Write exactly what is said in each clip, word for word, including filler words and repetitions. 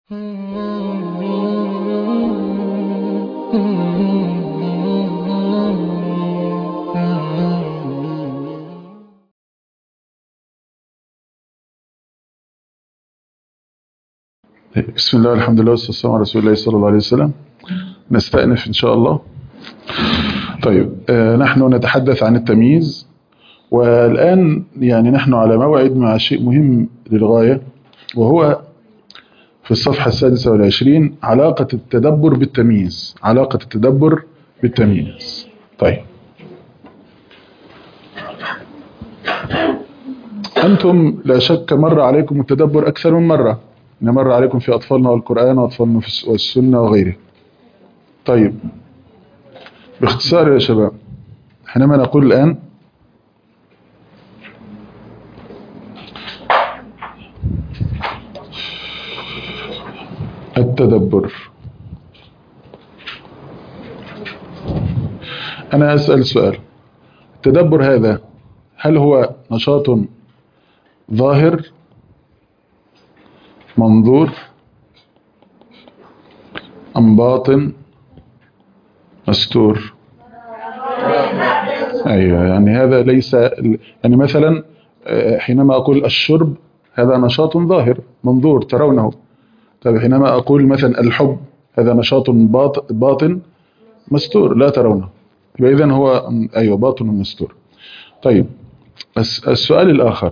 بسم الله والحمد لله والصلاة والسلام على رسول الله صلى الله عليه وسلم. نستأنف إن شاء الله. طيب آه نحن نتحدث عن التمييز، والآن يعني نحن على موعد مع شيء مهم للغاية، وهو في الصفحة السادسة والعشرين علاقة التدبر بالتمييز. علاقة التدبر بالتمييز. طيب أنتم لا شك مر عليكم التدبر أكثر من مرة، مر عليكم في أطفالنا والقرآن وأطفالنا في السنة وغيره. طيب باختصار يا شباب، حينما نقول الآن التدبر، أنا أسأل سؤال: التدبر هذا هل هو نشاط ظاهر منظور أم باطن مستور؟ أيوة، يعني هذا ليس يعني مثلا حينما أقول الشرب هذا نشاط ظاهر منظور ترونه. طيب حينما أقول مثلا الحب هذا نشاط باطن مستور لا ترونه، إذن هو أيوة باطن مستور. طيب السؤال الآخر: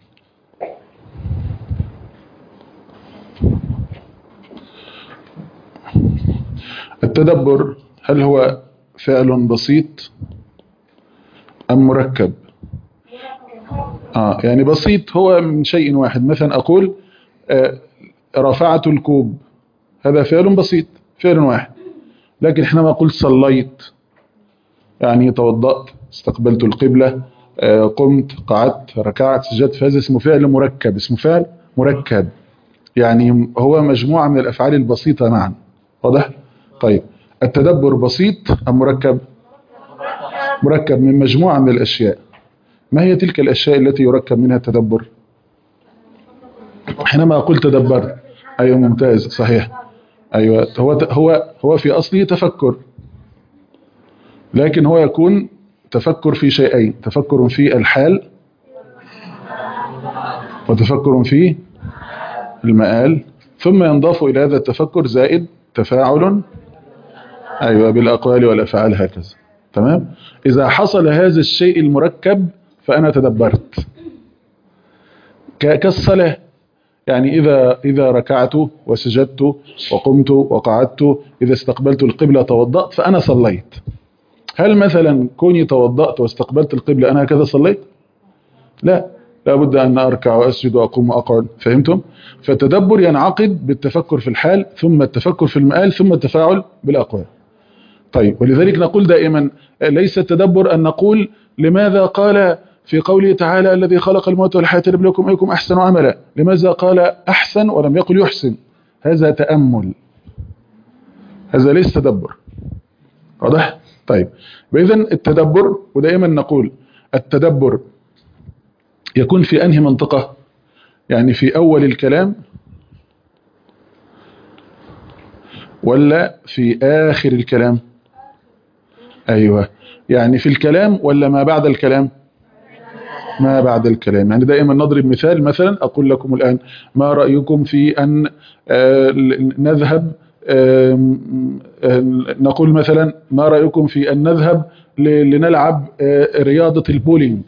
التدبر هل هو فعل بسيط أم مركب؟ آه يعني بسيط هو من شيء واحد، مثلا أقول آه رفعت الكوب، هذا فعل بسيط فعل واحد. لكن حينما أقول صليت يعني توضأت استقبلت القبلة آه قمت قعدت ركعت سجدت، فهذا اسمه فعل مركب، اسمه فعل مركب، يعني هو مجموعة من الأفعال البسيطة معا. واضح؟ طيب التدبر بسيط أم مركب؟ مركب من مجموعة من الأشياء. ما هي تلك الأشياء التي يركب منها التدبر؟ حينما أقول تدبرت، أيوة ممتاز صحيح، أيوة هو هو هو في أصله تفكر، لكن هو يكون تفكر في شيئين: تفكر في الحال وتفكر في المآل، ثم ينضاف إلى هذا التفكر زائد تفاعل أيوة بالأقوال والأفعال هكذا. تمام؟ إذا حصل هذا الشيء المركب فأنا تدبرت. كالصلاة، يعني إذا إذا ركعت وسجدت وقمت وقعدت، إذا استقبلت القبلة توضأت فأنا صليت. هل مثلا كوني توضأت واستقبلت القبلة أنا هكذا صليت؟ لا، لابد أن أركع وأسجد وأقوم وأقعد. فهمتم؟ فالتدبر ينعقد بالتفكر في الحال، ثم التفكر في المآل، ثم التفاعل بالأقوال. طيب ولذلك نقول دائما ليس التدبر أن نقول لماذا قال في قوله تعالى الذي خلق الموت والحياة ليبلوكم أيكم أحسن عملا، لماذا قال أحسن ولم يقل يحسن؟ هذا تأمل، هذا ليس تدبر. واضح؟ طيب بإذن التدبر، ودائما نقول التدبر يكون في أنهي منطقة؟ يعني في أول الكلام ولا في آخر الكلام؟ أيوة، يعني في الكلام ولا ما بعد الكلام؟ ما بعد الكلام. يعني دائما نضرب مثال، مثلا أقول لكم الآن ما رأيكم في أن نذهب نقول مثلا ما رأيكم في أن نذهب لنلعب رياضة البولينج؟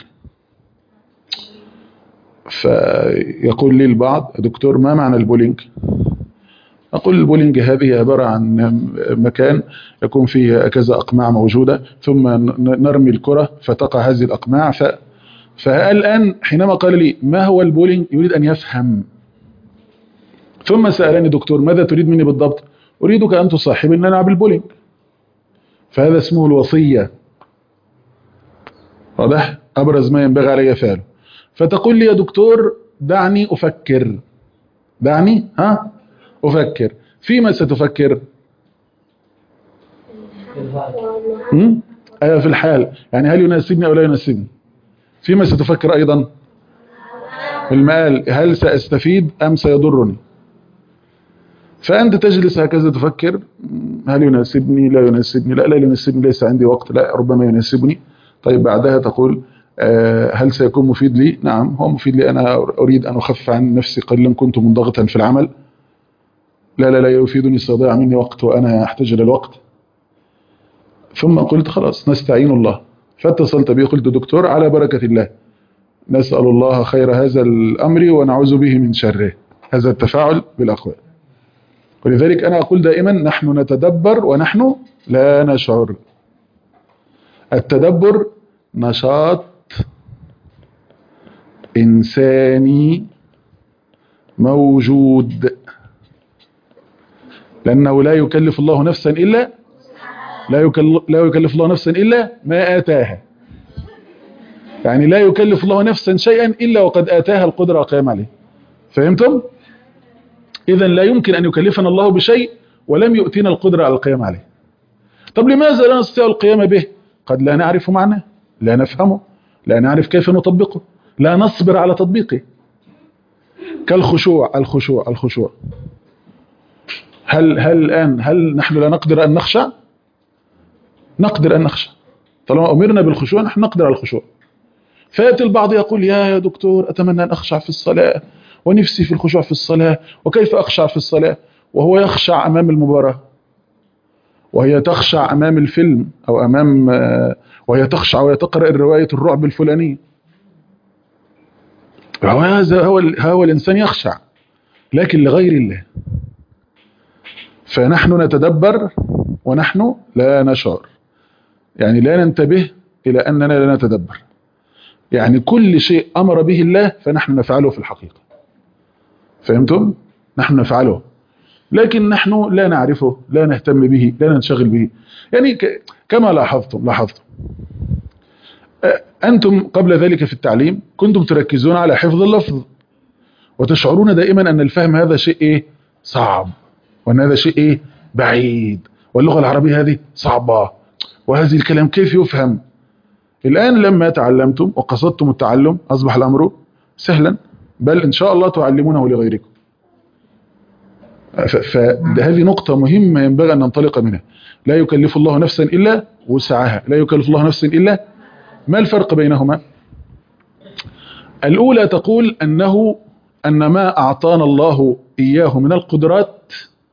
فيقول لي البعض: دكتور ما معنى البولينج؟ أقول البولينج هذه عبارة عن مكان يكون فيه كذا أقماع موجودة، ثم نرمي الكرة فتقع هذه الأقماع. ف... فالآن حينما قال لي ما هو البولينج يريد أن يفهم، ثم سألني: دكتور ماذا تريد مني بالضبط؟ أريدك أن تصاحبني نلعب البولينج. فهذا اسمه الوصية. واضح؟ أبرز ما ينبغي علي فعله. فتقول لي يا دكتور دعني أفكر، دعني ها أفكر. فيما ستفكر؟ أيوة في الحال، يعني هل يناسبني أو لا يناسبني. فيما ستفكر أيضا المآل، هل سأستفيد أم سيضرني. فأنت تجلس هكذا تفكر هل يناسبني لا يناسبني، لا لا يناسبني ليس عندي وقت، لا ربما يناسبني. طيب بعدها تقول هل سيكون مفيد لي؟ نعم هو مفيد لي، أنا أريد أن أخفف عن نفسي قليلا كنت منضغطا في العمل، لا لا لا يفيدني سيضيع مني وقت وأنا أحتاج إلى الوقت. ثم قلت خلاص نستعين الله، فاتصلت بي قلت دكتور على بركة الله، نسأل الله خير هذا الأمر ونعوذ به من شره، هذا التفاعل بالأقوال. ولذلك أنا أقول دائما نحن نتدبر ونحن لا نشعر. التدبر نشاط إنساني موجود، لأنه لا يكلف الله نفسا إلا لا يكلف, لا يكلف الله نفسا إلا ما آتاها، يعني لا يكلف الله نفسا شيئا إلا وقد آتاها القدرة وقيام عليه. فهمتم؟ إذن لا يمكن أن يكلفنا الله بشيء ولم يؤتينا القدرة على القيام عليه. طب لماذا لا نستطيع القيام به؟ قد لا نعرف معناه، لا نفهمه، لا نعرف كيف نطبقه، لا نصبر على تطبيقه. كالخشوع الخشوع الخشوع هل هل الآن هل نحن لا نقدر أن نخشع؟ نقدر أن نخشع طالما أمرنا بالخشوع، نحن نقدر على الخشوع. فيأتي البعض يقول يا دكتور أتمنى أن أخشع في الصلاة ونفسي في الخشوع في الصلاة، وكيف أخشع في الصلاة وهو يخشع أمام المباراة، وهي تخشع أمام الفيلم أو أمام وهي تخشع وهي تقرأ الرواية الرعب الفلانية. هذا هو هو الإنسان يخشع لكن لغير الله. فنحن نتدبر ونحن لا نشعر، يعني لا ننتبه إلى أننا لا نتدبر. يعني كل شيء أمر به الله فنحن نفعله في الحقيقة. فهمتم؟ نحن نفعله لكن نحن لا نعرفه، لا نهتم به، لا ننشغل به. يعني كما لاحظتم لاحظتم أنتم قبل ذلك في التعليم كنتم تركزون على حفظ اللفظ وتشعرون دائما أن الفهم هذا شيء إيه؟ صعب، وأن هذا شيء إيه؟ بعيد، واللغة العربية هذه صعبة، وهذه الكلام كيف يفهم. الآن لما تعلمتم وقصدتم التعلم أصبح الأمر سهلا، بل إن شاء الله تعلمونه لغيركم. فهذه نقطة مهمة ينبغي أن ننطلق منها. لا يكلف الله نفسا إلا وسعها، لا يكلف الله نفسا إلا. ما الفرق بينهما؟ الأولى تقول أنه أن ما أعطانا الله إياه من القدرات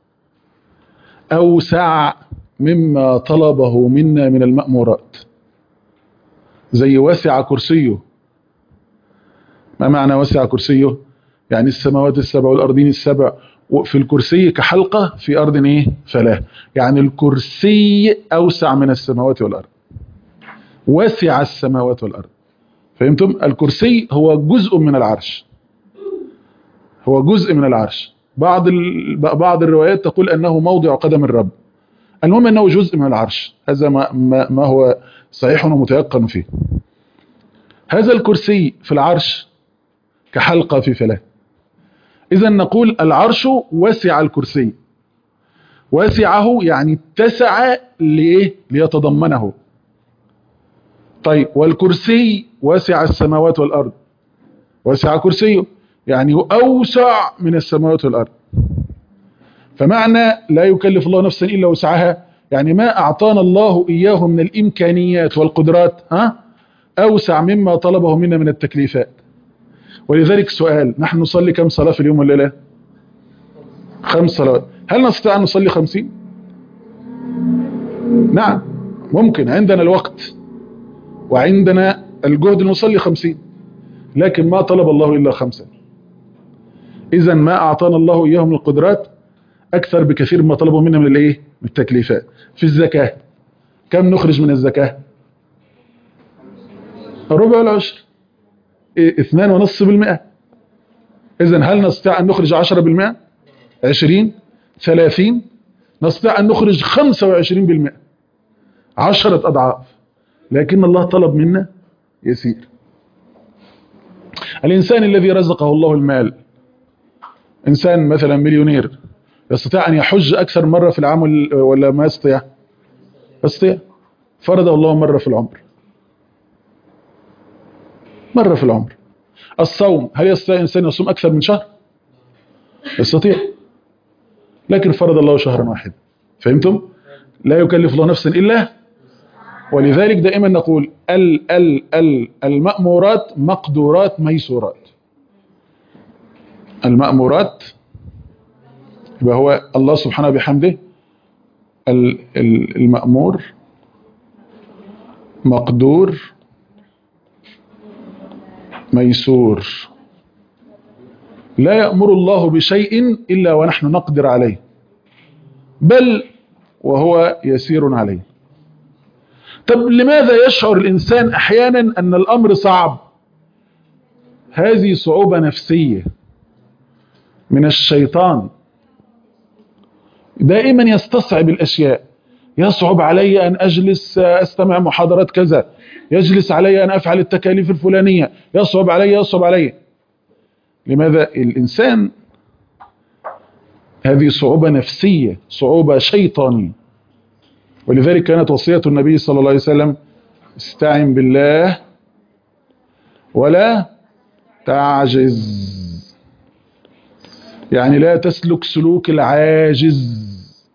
أوسع مما طلبه منا من المأمورات. زي وسع كرسيه. ما معنى وسع كرسيه؟ يعني السماوات السبع والأرضين السبع وفي الكرسي كحلقة في أرض إيه؟ فلا. يعني الكرسي أوسع من السماوات والأرض، وسع السماوات والأرض. فهمتم؟ الكرسي هو جزء من العرش، هو جزء من العرش. بعض بعض الروايات تقول أنه موضع قدم الرب. المهم أنه جزء من العرش، هذا ما, ما, ما هو صحيح ومتيقن فيه. هذا الكرسي في العرش كحلقة في فلاة. إذا نقول العرش وسع الكرسي، وسعه يعني اتسع ليه؟ ليتضمنه. طيب والكرسي وسع السماوات والأرض، وسع كرسيه يعني أوسع من السماوات والأرض. فمعنى لا يكلف الله نفسا إلا وسعها، يعني ما أعطانا الله إياه من الإمكانيات والقدرات ها أوسع مما طلبه منا من التكليفات. ولذلك سؤال، نحن نصلي كم صلاة في اليوم والليلة؟ خمس صلوات. هل نستطيع أن نصلي خمسين؟ نعم ممكن، عندنا الوقت وعندنا الجهد نصلي خمسين، لكن ما طلب الله إلا خمسة. إذن ما أعطانا الله إياه من القدرات أكثر بكثير مما طلبه منا من الإيه؟ من التكليفات. في الزكاة كم نخرج من الزكاة؟ الربع والعشر، اثنان ونصف بالمئة. إذن هل نستطيع أن نخرج عشرة بالمئة؟ عشرين؟ ثلاثين؟ نستطيع أن نخرج خمسة وعشرين بالمئة، عشرة أضعاف، لكن الله طلب منا يسير. الإنسان الذي رزقه الله المال، إنسان مثلا مليونير، يستطيع أن يحج أكثر مرة في العام ولا ما يستطيع؟ يستطيع. فرضه الله مرة في العمر، مرة في العمر. الصوم، هل يستطيع إنسان يصوم أكثر من شهر؟ يستطيع. لكن فرض الله شهرا واحدا. فهمتم؟ لا يكلف الله نفسا إلا، ولذلك دائما نقول ال ال ال المأمورات مقدورات ميسورات. المأمورات يبقى هو الله سبحانه بحمده، المأمور مقدور ميسور. لا يأمر الله بشيء إلا ونحن نقدر عليه، بل وهو يسير عليه. طب لماذا يشعر الإنسان أحيانا أن الأمر صعب؟ هذه صعوبة نفسية من الشيطان، دائما يستصعب الأشياء. يصعب علي أن أجلس أستمع محاضرات كذا، يجلس علي أن أفعل التكاليف الفلانية، يصعب علي يصعب علي. لماذا؟ الإنسان هذه صعوبة نفسية، صعوبة شيطانية. ولذلك كانت وصية النبي صلى الله عليه وسلم: استعن بالله ولا تعجز. يعني لا تسلك سلوك العاجز.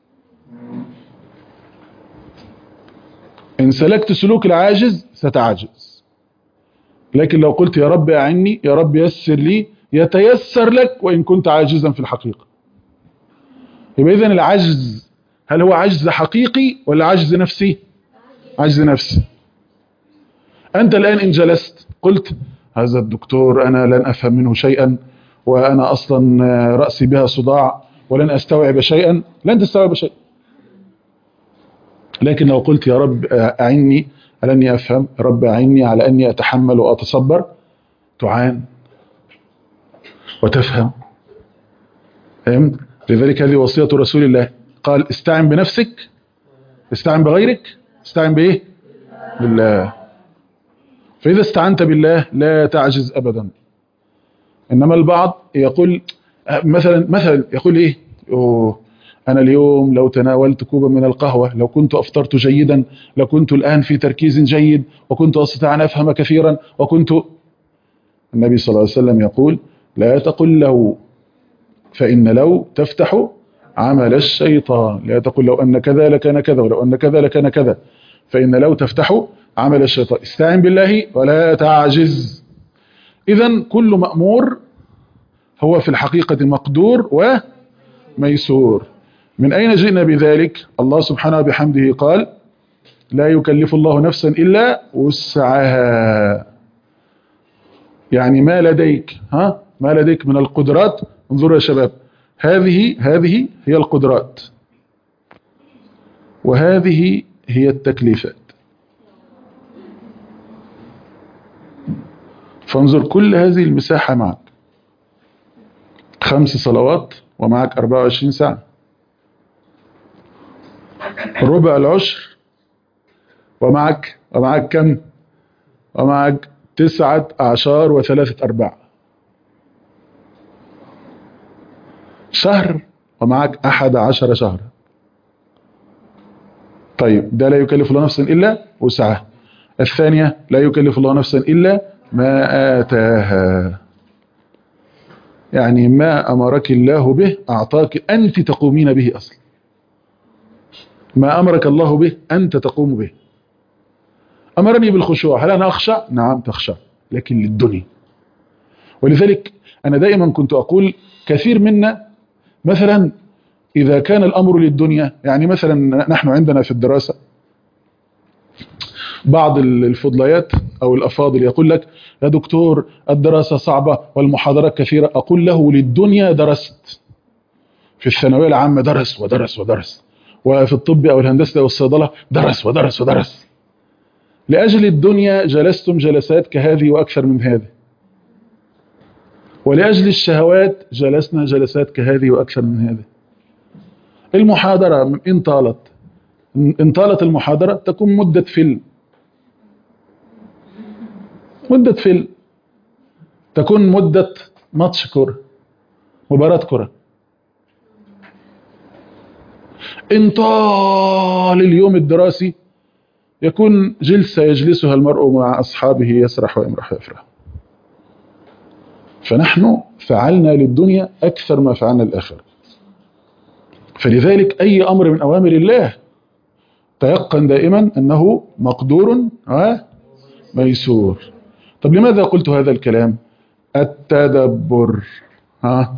إن سلكت سلوك العاجز ستعجز، لكن لو قلت يا رب أعني، يا رب يسر لي، يتيسر لك وإن كنت عاجزا في الحقيقة. يبقى إذن العجز هل هو عجز حقيقي ولا عجز نفسي؟ عجز نفسي. أنت الآن إن جلست قلت هذا الدكتور أنا لن أفهم منه شيئا، وأنا أصلا رأسي بها صداع ولن أستوعب شيئا، لن تستوعب شيئا. لكن لو قلت يا رب أعني على أني أفهم، يا رب أعني على أني أتحمل وأتصبر، تعان وتفهم. فهمت؟ لذلك هذه وصية رسول الله، قال استعن بنفسك، استعن بغيرك، استعن بإيه؟ بالله. فإذا استعنت بالله لا تعجز أبدا. إنما البعض يقول مثلا مثلا يقول إيه؟ أوه أنا اليوم لو تناولت كوبا من القهوة، لو كنت أفطرت جيدا، لكنت الآن في تركيز جيد، وكنت أستطيع أن أفهم كثيرا، وكنت. النبي صلى الله عليه وسلم يقول لا تقل لو، فإن لو تفتح عمل الشيطان. لا تقل لو أن كذا لكان كذا، ولو أن كذا لكان كذا، فإن لو تفتح عمل الشيطان. استعن بالله ولا تعجز. إذن كل مأمور هو في الحقيقة مقدور وميسور. من أين جئنا بذلك؟ الله سبحانه بحمده قال لا يكلف الله نفسا إلا وسعها. يعني ما لديك، ها ما لديك من القدرات. انظروا يا شباب، هذه هذه هي القدرات، وهذه هي التكليفات. فانظر كل هذه المساحة معك، خمس صلوات ومعك أربعة وعشرين ساعة، ربع العشر ومعك ومعك كم؟ ومعك تسعة أعشار وثلاثة أرباع. شهر ومعك أحد عشر شهرا. طيب ده لا يكلف الله نفسا إلا وسعها. الثانية لا يكلف الله نفسا إلا ما آتاها. يعني ما أمرك الله به أعطاك أنت تقومين به أصلا. ما أمرك الله به أنت تقوم به. أمرني بالخشوع، هل أنا أخشع؟ نعم تخشع، لكن للدنيا. ولذلك أنا دائما كنت أقول كثير منا مثلا إذا كان الأمر للدنيا، يعني مثلا نحن عندنا في الدراسة بعض الفضليات أو الأفاضل يقول لك يا دكتور الدراسة صعبة والمحاضرات كثيرة. أقول له للدنيا درست. في الثانوية العامة درس ودرس ودرس، وفي الطب أو الهندسة أو الصيدلة درس ودرس ودرس. لأجل الدنيا جلستم جلسات كهذه وأكثر من هذه، ولأجل الشهوات جلسنا جلسات كهذه وأكثر من هذه. المحاضرة إن طالت إن طالت المحاضرة تكون مدة فيلم، مدة فيلم تكون مدة ماتش كرة، مباراة كرة. إن طال اليوم الدراسي يكون جلسة يجلسها المرء مع أصحابه يسرح ويمرح ويفرح. فنحن فعلنا للدنيا أكثر ما فعلنا الآخرة. فلذلك أي أمر من أوامر الله تيقن دائما أنه مقدور وميسور. طب لماذا قلت هذا الكلام؟ التدبر ها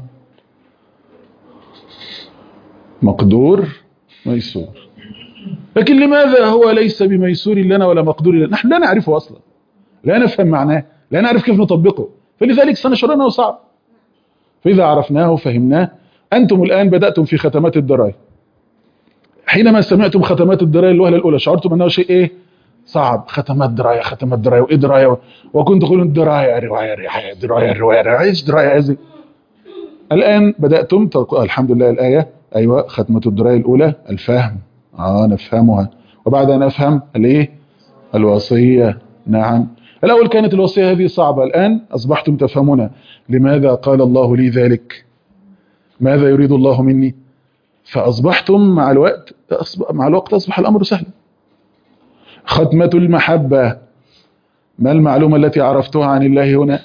مقدور ميسور. لكن لماذا هو ليس بميسور لنا ولا مقدور لنا؟ نحن لا نعرفه أصلا، لا نفهم معناه، لا نعرف كيف نطبقه، فلذلك سنشعر أنه صعب. فإذا عرفناه وفهمناه. أنتم الآن بدأتم في ختمات الدراية، حينما سمعتم ختمات الدراية الوهلة الأولى شعرتم أنه شيء إيه؟ صعب. ختمات دراية ختمات دراية وإيه دراية، وكنت تقولون دراية رواية رواية دراية رواية إيش دراية هذه. الآن بدأتم تقول الحمد لله الآية أيوة ختمة الدراية الأولى الفهم، آه نفهمها، وبعد أن أفهم الإيه؟ الوصية. نعم، الأول كانت الوصية هذه صعبة، الآن أصبحتم تفهمون لماذا قال الله لي ذلك، ماذا يريد الله مني، فأصبحتم مع الوقت مع الوقت أصبح الأمر سهلا. ختمة المحبة، ما المعلومة التي عرفتها عن الله هنا؟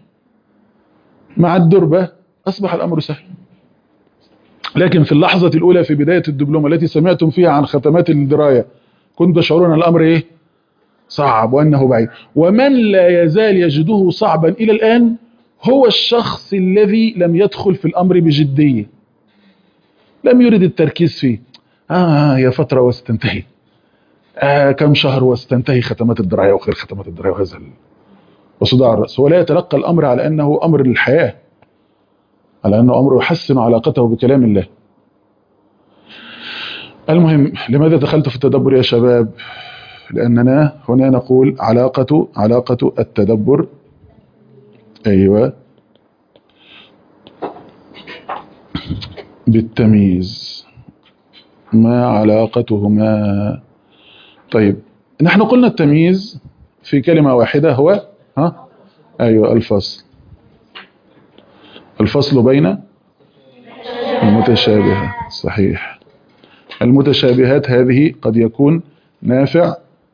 مع الدربة أصبح الأمر سهل. لكن في اللحظة الأولى في بداية الدبلومة التي سمعتم فيها عن ختمات الدراية كنتم تشعرون الأمر إيه؟ صعب وأنه بعيد. ومن لا يزال يجده صعبا إلى الآن هو الشخص الذي لم يدخل في الأمر بجدية، لم يرد التركيز فيه. آه هي فترة وستنتهي، آه كم شهر وستنتهي ختمات الدراية وغير ختمات الدراية وهذا وصداع الرأس، ولا يتلقى الأمر على أنه أمر للحياة، على أنه أمر يحسن علاقته بكلام الله. المهم، لماذا دخلت في التدبر يا شباب؟ لأننا هنا نقول علاقة علاقة التدبر أيوة بالتمييز، ما علاقتهما؟ طيب نحن قلنا التمييز في كلمة واحدة هو ها أيوة الفصل، الفصل بين المتشابهات. صحيح، المتشابهات هذه قد يكون نافع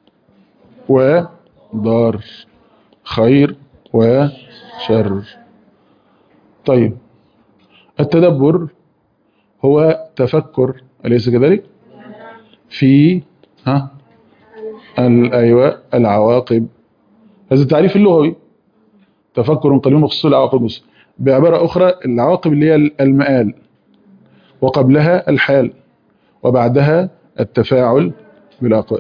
وضار، خير وشر. طيب التدبر هو تفكر، أليس كذلك؟ في ها الأيوة العواقب، هذا التعريف اللغوي، تفكر قليل مخصوص العواقب. بعبارة أخرى العواقب اللي هي المآل، وقبلها الحال، وبعدها التفاعل بالأقوال.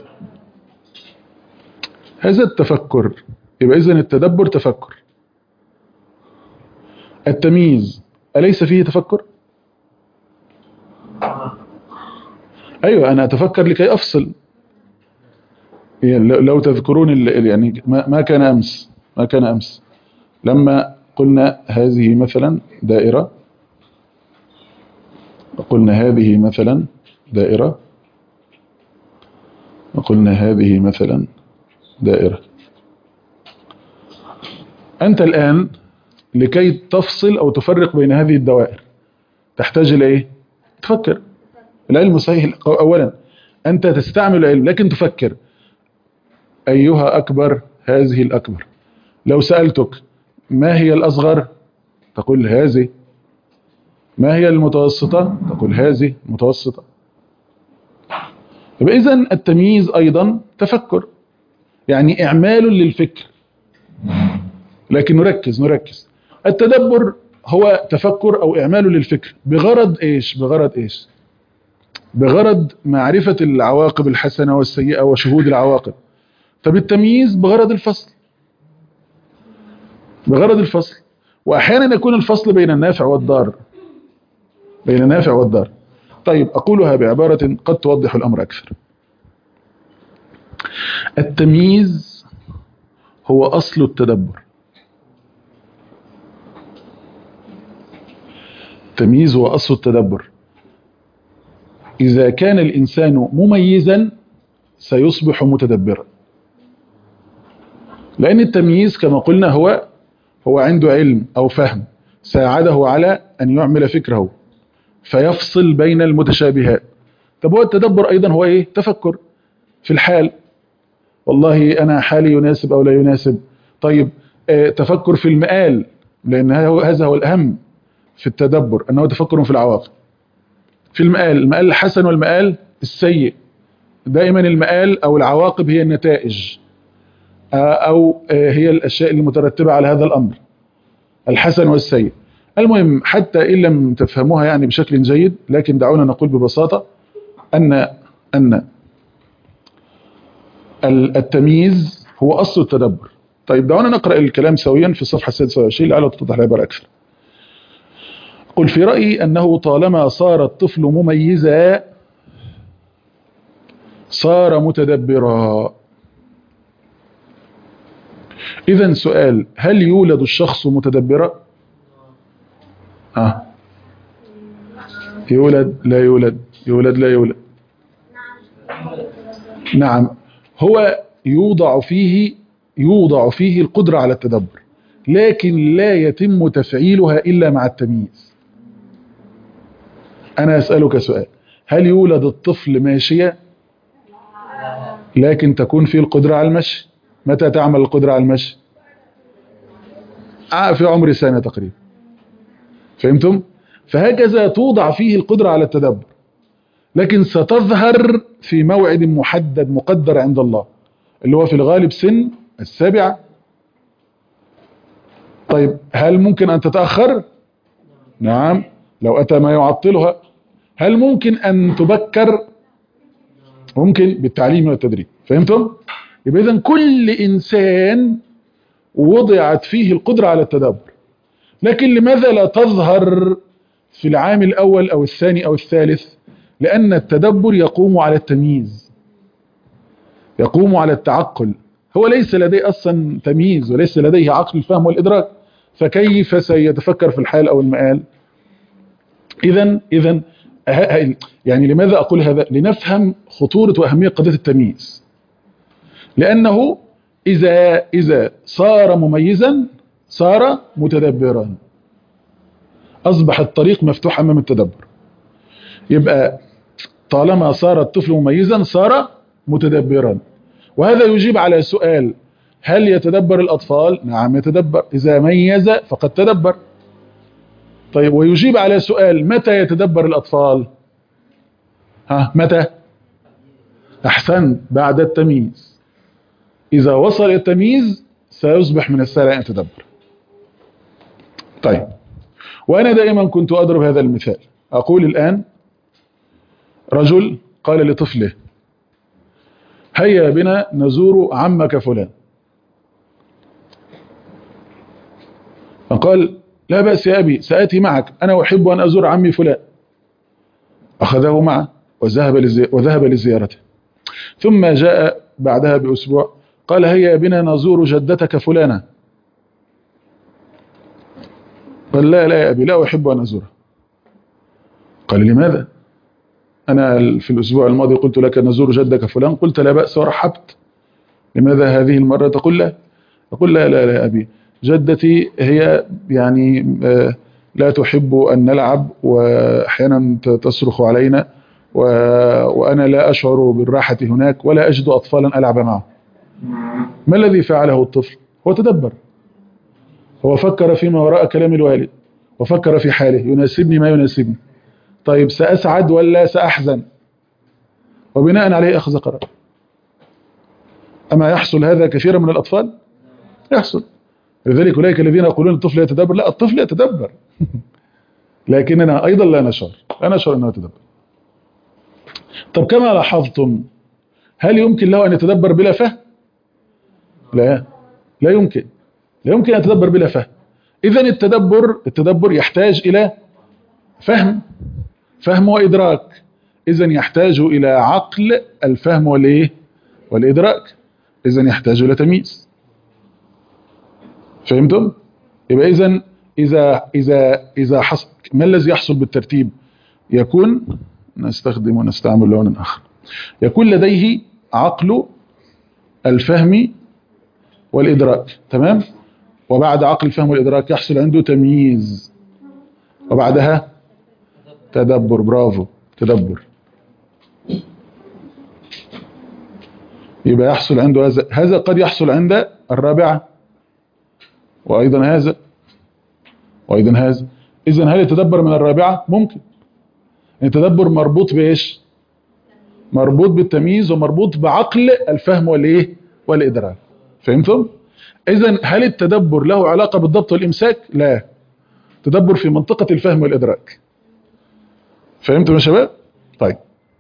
هذا التفكر، يبقى إذن التدبر تفكر. التمييز أليس فيه تفكر؟ أيوة، أنا أتفكر لكي أفصل. لو تذكرون يعني ما كان أمس ما كان أمس لما قلنا هذه مثلا دائرة، وقلنا هذه مثلا دائرة، وقلنا هذه مثلا دائرة. أنت الآن لكي تفصل أو تفرق بين هذه الدوائر تحتاج إلى إيه؟ تفكر. العلم صحيح، أولا أنت تستعمل العلم لكن تفكر أيها أكبر، هذه الأكبر. لو سألتك ما هي الأصغر تقول هذه، ما هي المتوسطة تقول هذه المتوسطة. يبقى إذن التمييز أيضا تفكر، يعني إعمال للفكر، لكن نركز نركز. التدبر هو تفكر أو إعمال للفكر بغرض إيش؟ بغرض إيش؟ بغرض معرفة العواقب الحسنة والسيئة وشهود العواقب. طب التمييز بغرض الفصل، بغرض الفصل. وأحيانا يكون الفصل بين النافع والضار، بين النافع والضار. طيب أقولها بعبارة قد توضح الأمر أكثر. التمييز هو أصل التدبر. التمييز هو أصل التدبر. إذا كان الإنسان مميزا سيصبح متدبرا، لأن التمييز كما قلنا هو هو عنده علم أو فهم ساعده على أن يعمل فكره فيفصل بين المتشابهات. طب هو التدبر أيضا هو إيه؟ تفكر في الحال، والله أنا حالي يناسب أو لا يناسب. طيب آه تفكر في المآل، لأن هذا هو الأهم في التدبر، أنه تفكر في العواقب. في المآل، المآل الحسن والمآل السيء. دائما المآل أو العواقب هي النتائج أو هي الأشياء المترتبة على هذا الأمر، الحسن والسيء. المهم حتى إن لم تفهموها يعني بشكل جيد، لكن دعونا نقول ببساطة أن أن التمييز هو أصل التدبر. طيب دعونا نقرأ الكلام سويا في الصفحة السادسة والعشرين لعله تتضح العبارة أكثر. قل في رأيي أنه طالما صار الطفل مميزا صار متدبرا. إذن سؤال، هل يولد الشخص متدبرا؟ آه. يولد لا يولد، يولد لا يولد. نعم، هو يوضع فيه يوضع فيه القدرة على التدبر، لكن لا يتم تفعيلها إلا مع التمييز. أنا أسألك سؤال، هل يولد الطفل ماشيا لكن تكون فيه القدرة على المشي؟ متى تعمل القدرة على المشي؟ آه في عمر سنة تقريبا. فهمتم؟ فهكذا توضع فيه القدرة على التدبر، لكن ستظهر في موعد محدد مقدر عند الله، اللي هو في الغالب سن السابعة. طيب هل ممكن أن تتأخر؟ نعم، لو أتى ما يعطلها. هل ممكن أن تبكر؟ ممكن بالتعليم والتدريب. فهمتم؟ يبقى إذن كل إنسان وضعت فيه القدرة على التدبر، لكن لماذا لا تظهر في العام الأول أو الثاني أو الثالث؟ لأن التدبر يقوم على التمييز، يقوم على التعقل. هو ليس لديه أصلا تمييز وليس لديه عقل الفهم والإدراك، فكيف سيتفكر في الحال أو المآل؟ إذن إذن يعني لماذا أقول هذا؟ لنفهم خطورة وأهمية قضية التمييز. لأنه إذا إذا صار مميزا صار متدبرا، أصبح الطريق مفتوح أمام التدبر. يبقى طالما صار الطفل مميزا صار متدبرا. وهذا يجيب على سؤال، هل يتدبر الأطفال؟ نعم يتدبر، إذا ميز فقد تدبر. طيب ويجيب على سؤال، متى يتدبر الأطفال؟ ها متى؟ أحسن، بعد التمييز. إذا وصل التمييز سيصبح من السهل أن يتدبر. طيب، وأنا دائما كنت أضرب هذا المثال. أقول الآن رجل قال لطفله: هيا بنا نزور عمك فلان. فقال: لا بأس يا أبي، سآتي معك، أنا أحب أن أزور عمي فلان. أخذه معه وذهب لزي... وذهب لزيارته. ثم جاء بعدها بأسبوع قال: هيا بنا نزور جدتك فلانة. قال: لا لا يا أبي، لا أحب أن أزورها. قال: لماذا؟ أنا في الأسبوع الماضي قلت لك نزور جدك فلان، قلت لا بأس ورحبت، لماذا هذه المرة تقول لا؟ يقول: لا لا لا يا أبي، جدتي هي يعني لا تحب أن نلعب، وأحيانا تصرخ علينا، وأنا لا أشعر بالراحة هناك، ولا أجد أطفالا ألعب معهم. ما الذي فعله الطفل؟ هو تدبر، هو فكر فيما وراء كلام الوالد، وفكر في حاله، يناسبني ما يناسبني، طيب سأسعد ولا سأحزن، وبناء عليه أخذ قرار. أما يحصل هذا كثيرا من الأطفال؟ يحصل. لذلك أولئك الذين يقولون الطفل يتدبر، لا، الطفل يتدبر لكننا أيضا لا نشعر لا نشعر أنه يتدبر. طب كما لاحظتم، هل يمكن له أن يتدبر بلا فهم؟ لا، لا يمكن لا يمكن أن يتدبر بلا فهم. إذن التدبر التدبر يحتاج إلى فهم فهم وإدراك. إذن يحتاج إلى عقل الفهم والإيه والإدراك. إذن يحتاج إلى تمييز. فهمتم؟ يبقى إذن إذا إذا إذا حصل، ما الذي يحصل بالترتيب؟ يكون نستخدم ونستعمل لون آخر. يكون لديه عقل الفهم والإدراك، تمام؟ وبعد عقل الفهم والإدراك يحصل عنده تمييز، وبعدها تدبر. برافو، تدبر. يبقى يحصل عنده هذا هذا قد يحصل عند الرابعة، وأيضا هذا وأيضا هذا. إذن هل يتدبر من الرابعة؟ ممكن. التدبر مربوط بايش؟ مربوط بالتمييز ومربوط بعقل الفهم والايه والادراك. فهمتم؟ اذا هل التدبر له علاقه بالضبط والامساك؟ لا، تدبر في منطقه الفهم والادراك. فهمتم يا شباب؟ طيب،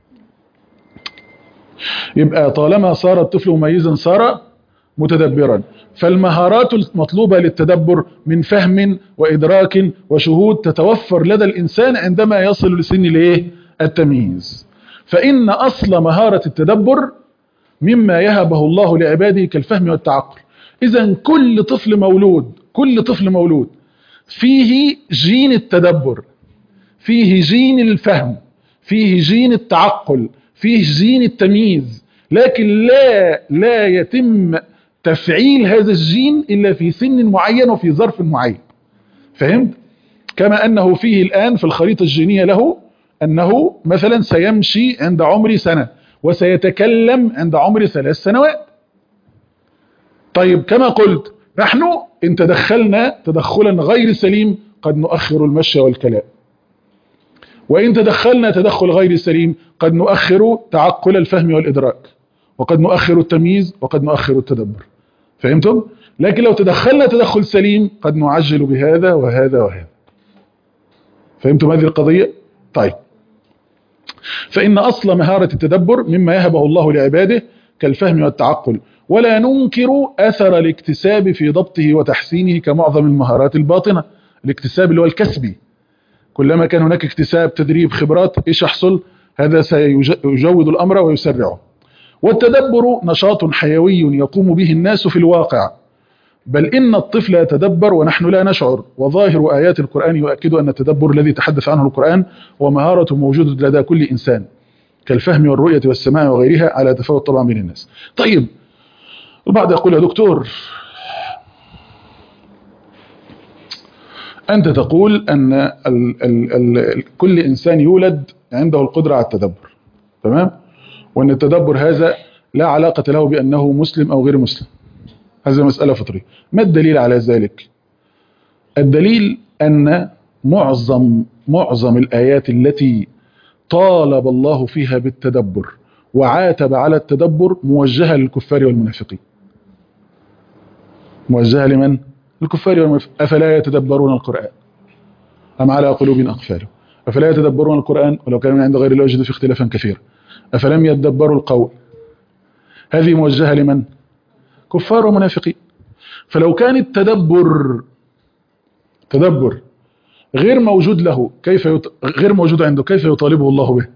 يبقى طالما صار الطفل مميزا صار متدبرا. فالمهارات المطلوبة للتدبر من فهم وإدراك وشهود تتوفر لدى الإنسان عندما يصل لسن الايه؟ التمييز. فإن أصل مهارة التدبر مما يهبه الله لعباده كالفهم والتعقل. إذن كل طفل مولود كل طفل مولود فيه جين التدبر، فيه جين الفهم، فيه جين التعقل، فيه جين التمييز، لكن لا لا يتم تفعيل هذا الجين إلا في سن معين وفي ظرف معين. فهمت؟ كما أنه فيه الآن في الخريطة الجينية له أنه مثلا سيمشي عند عمر سنة وسيتكلم عند عمر ثلاث سنوات. طيب كما قلت نحن إن تدخلنا تدخلا غير سليم قد نؤخر المشي والكلام، وإن تدخلنا تدخل غير سليم قد نؤخر تعقل الفهم والإدراك، وقد نؤخر التمييز، وقد نؤخر التدبر. فهمتم؟ لكن لو تدخلنا تدخل سليم قد نعجل بهذا وهذا وهذا. فهمتم هذه القضية؟ طيب، فإن أصل مهارة التدبر مما يهبه الله لعباده كالفهم والتعقل، ولا ننكر أثر الاكتساب في ضبطه وتحسينه كمعظم المهارات الباطنة. الاكتساب اللي هو الكسبي، كلما كان هناك اكتساب تدريب خبرات ايش يحصل؟ هذا سيجود الأمر ويسرعه. والتدبر نشاط حيوي يقوم به الناس في الواقع، بل إن الطفل يتدبر ونحن لا نشعر. وظاهر آيات القرآن يؤكد أن التدبر الذي تحدث عنه القرآن ومهارة موجودة لدى كل إنسان كالفهم والرؤية والسماع وغيرها على تفاوت طبعا بين الناس. طيب، البعض يقول يا دكتور أنت تقول أن ال ال ال كل إنسان يولد عنده القدرة على التدبر، تمام؟ وأن التدبر هذا لا علاقة له بأنه مسلم أو غير مسلم، هذه مسألة فطرية. ما الدليل على ذلك؟ الدليل أن معظم معظم الآيات التي طالب الله فيها بالتدبر وعاتب على التدبر موجهة للكفار والمنافقين. موجهة لمن؟ الكفار والمنافقين. أفلا يتدبرون القرآن أم على قلوب أقفالهم؟ أفلا يتدبرون القرآن ولو كانوا من عند غير الله يجدوا في اختلافا كثيرا. أفلم يتدبروا القول؟ هذه موجهة لمن؟ كفار ومنافقين. فلو كان التدبر تدبر غير موجود له، كيف يط... غير موجود عنده، كيف يطالبه الله به؟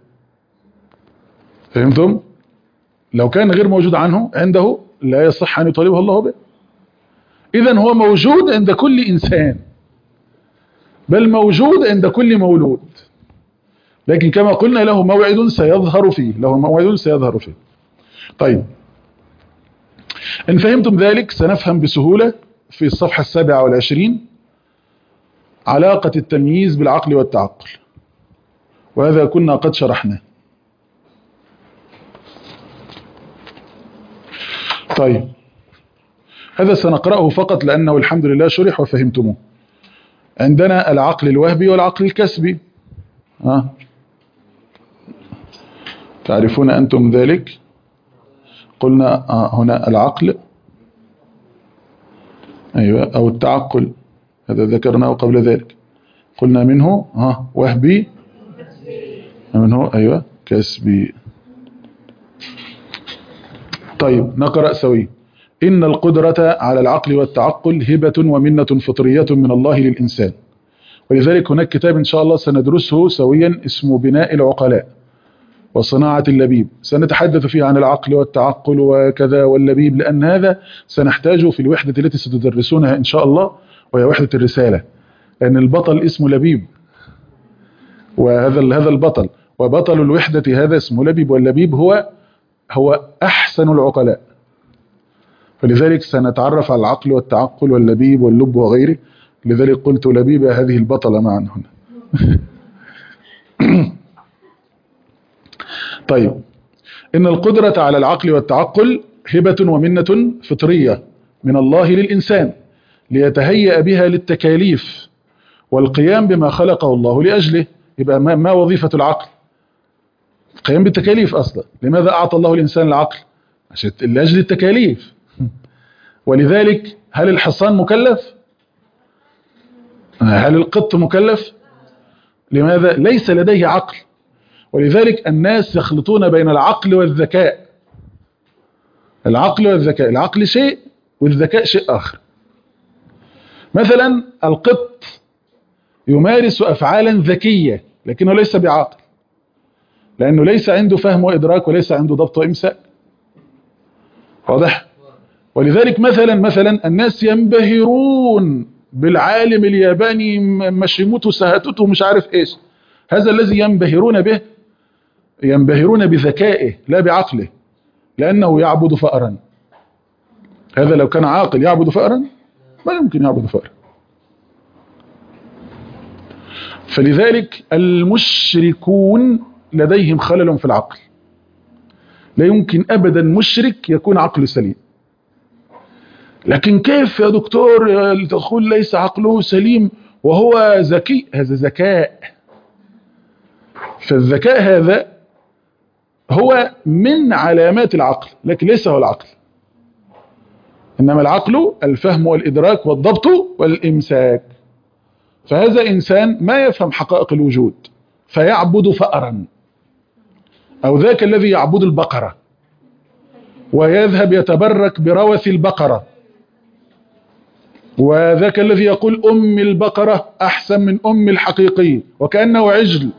فهمتم؟ لو كان غير موجود عنه عنده لا يصح أن يطالبه الله به. إذن هو موجود عند كل إنسان، بل موجود عند كل مولود، لكن كما قلنا له موعد سيظهر فيه له موعد سيظهر فيه. طيب، إن فهمتم ذلك سنفهم بسهولة في الصفحة السابعة والعشرين علاقة التمييز بالعقل والتعقل، وهذا كنا قد شرحناه. طيب، هذا سنقرأه فقط لأنه الحمد لله شرح وفهمتموه. عندنا العقل الوهبي والعقل الكسبي. ها، تعرفون أنتم ذلك؟ قلنا هنا العقل، أيوة، أو التعقل، هذا ذكرناه قبل ذلك. قلنا منه ها وهبي، منه أيوة كسبي. طيب، نقرأ سوي. إن القدرة على العقل والتعقل هبة ومنة فطرية من الله للإنسان، ولذلك هناك كتاب إن شاء الله سندرسه سويا اسمه بناء العقلاء وصناعة اللبيب، سنتحدث فيه عن العقل والتعقل وكذا واللبيب، لأن هذا سنحتاجه في الوحدة التي ستدرسونها إن شاء الله، وهي وحدة الرسالة، لأن البطل اسمه لبيب، وهذا هذا البطل، وبطل الوحدة هذا اسمه لبيب، واللبيب هو هو أحسن العقلاء. فلذلك سنتعرف على العقل والتعقل واللبيب واللب وغيره، لذلك قلت لبيب هذه البطلة معنا هنا. طيب، إن القدرة على العقل والتعقل هبة ومنة فطرية من الله للإنسان ليتهيأ بها للتكاليف والقيام بما خلقه الله لأجله. يبقى ما, ما وظيفة العقل؟ القيام بالتكاليف أصلا. لماذا أعطى الله الإنسان العقل؟ عشان لأجل التكاليف. ولذلك هل الحصان مكلف؟ هل القط مكلف؟ لماذا؟ ليس لديه عقل. ولذلك الناس يخلطون بين العقل والذكاء. العقل والذكاء، العقل شيء والذكاء شيء آخر. مثلا القط يمارس أفعالا ذكية لكنه ليس بعقل، لأنه ليس عنده فهم وإدراك وليس عنده ضبط وإمساك. واضح؟ ولذلك مثلا مثلا الناس ينبهرون بالعالم الياباني ماشيموتو ساهاتوتو مش عارف ايش. هذا الذي ينبهرون به ينبهرون بذكائه لا بعقله، لأنه يعبد فأرا. هذا لو كان عاقل يعبد فأرا؟ ما يمكن يعبد فأرا. فلذلك المشركون لديهم خلل في العقل. لا يمكن أبدا مشرك يكون عقله سليم. لكن كيف يا دكتور تقول ليس عقله سليم وهو ذكي؟ هذا ذكاء. فالذكاء هذا هو من علامات العقل لكن ليس هو العقل. إنما العقل الفهم والإدراك والضبط والإمساك. فهذا إنسان ما يفهم حقائق الوجود فيعبد فأرا، أو ذاك الذي يعبد البقرة ويذهب يتبرك بروث البقرة، وذاك الذي يقول أم البقرة أحسن من أم الحقيقي وكأنه عجل.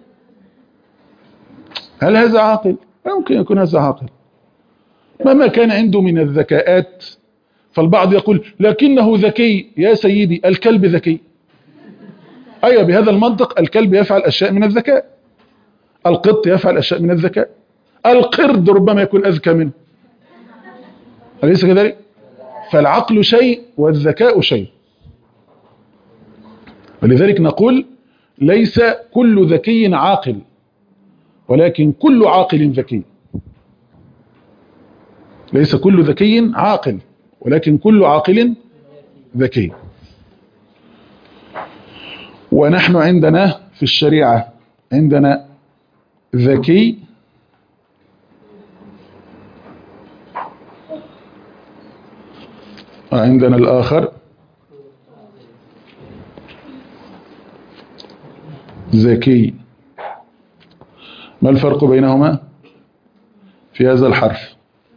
هل هذا عاقل؟ لا يمكن يكون هذا عاقل. مهما كان عنده من الذكاءات. فالبعض يقول لكنه ذكي. يا سيدي الكلب ذكي. أيوة، بهذا المنطق الكلب يفعل أشياء من الذكاء، القط يفعل أشياء من الذكاء، القرد ربما يكون أذكى منه، أليس كذلك؟ فالعقل شيء والذكاء شيء. ولذلك نقول ليس كل ذكي عاقل، ولكن كل عاقل ذكي. ليس كل ذكي عاقل ولكن كل عاقل ذكي. ونحن عندنا في الشريعة عندنا ذكي وعندنا الآخر ذكي. ما الفرق بينهما في هذا الحرف؟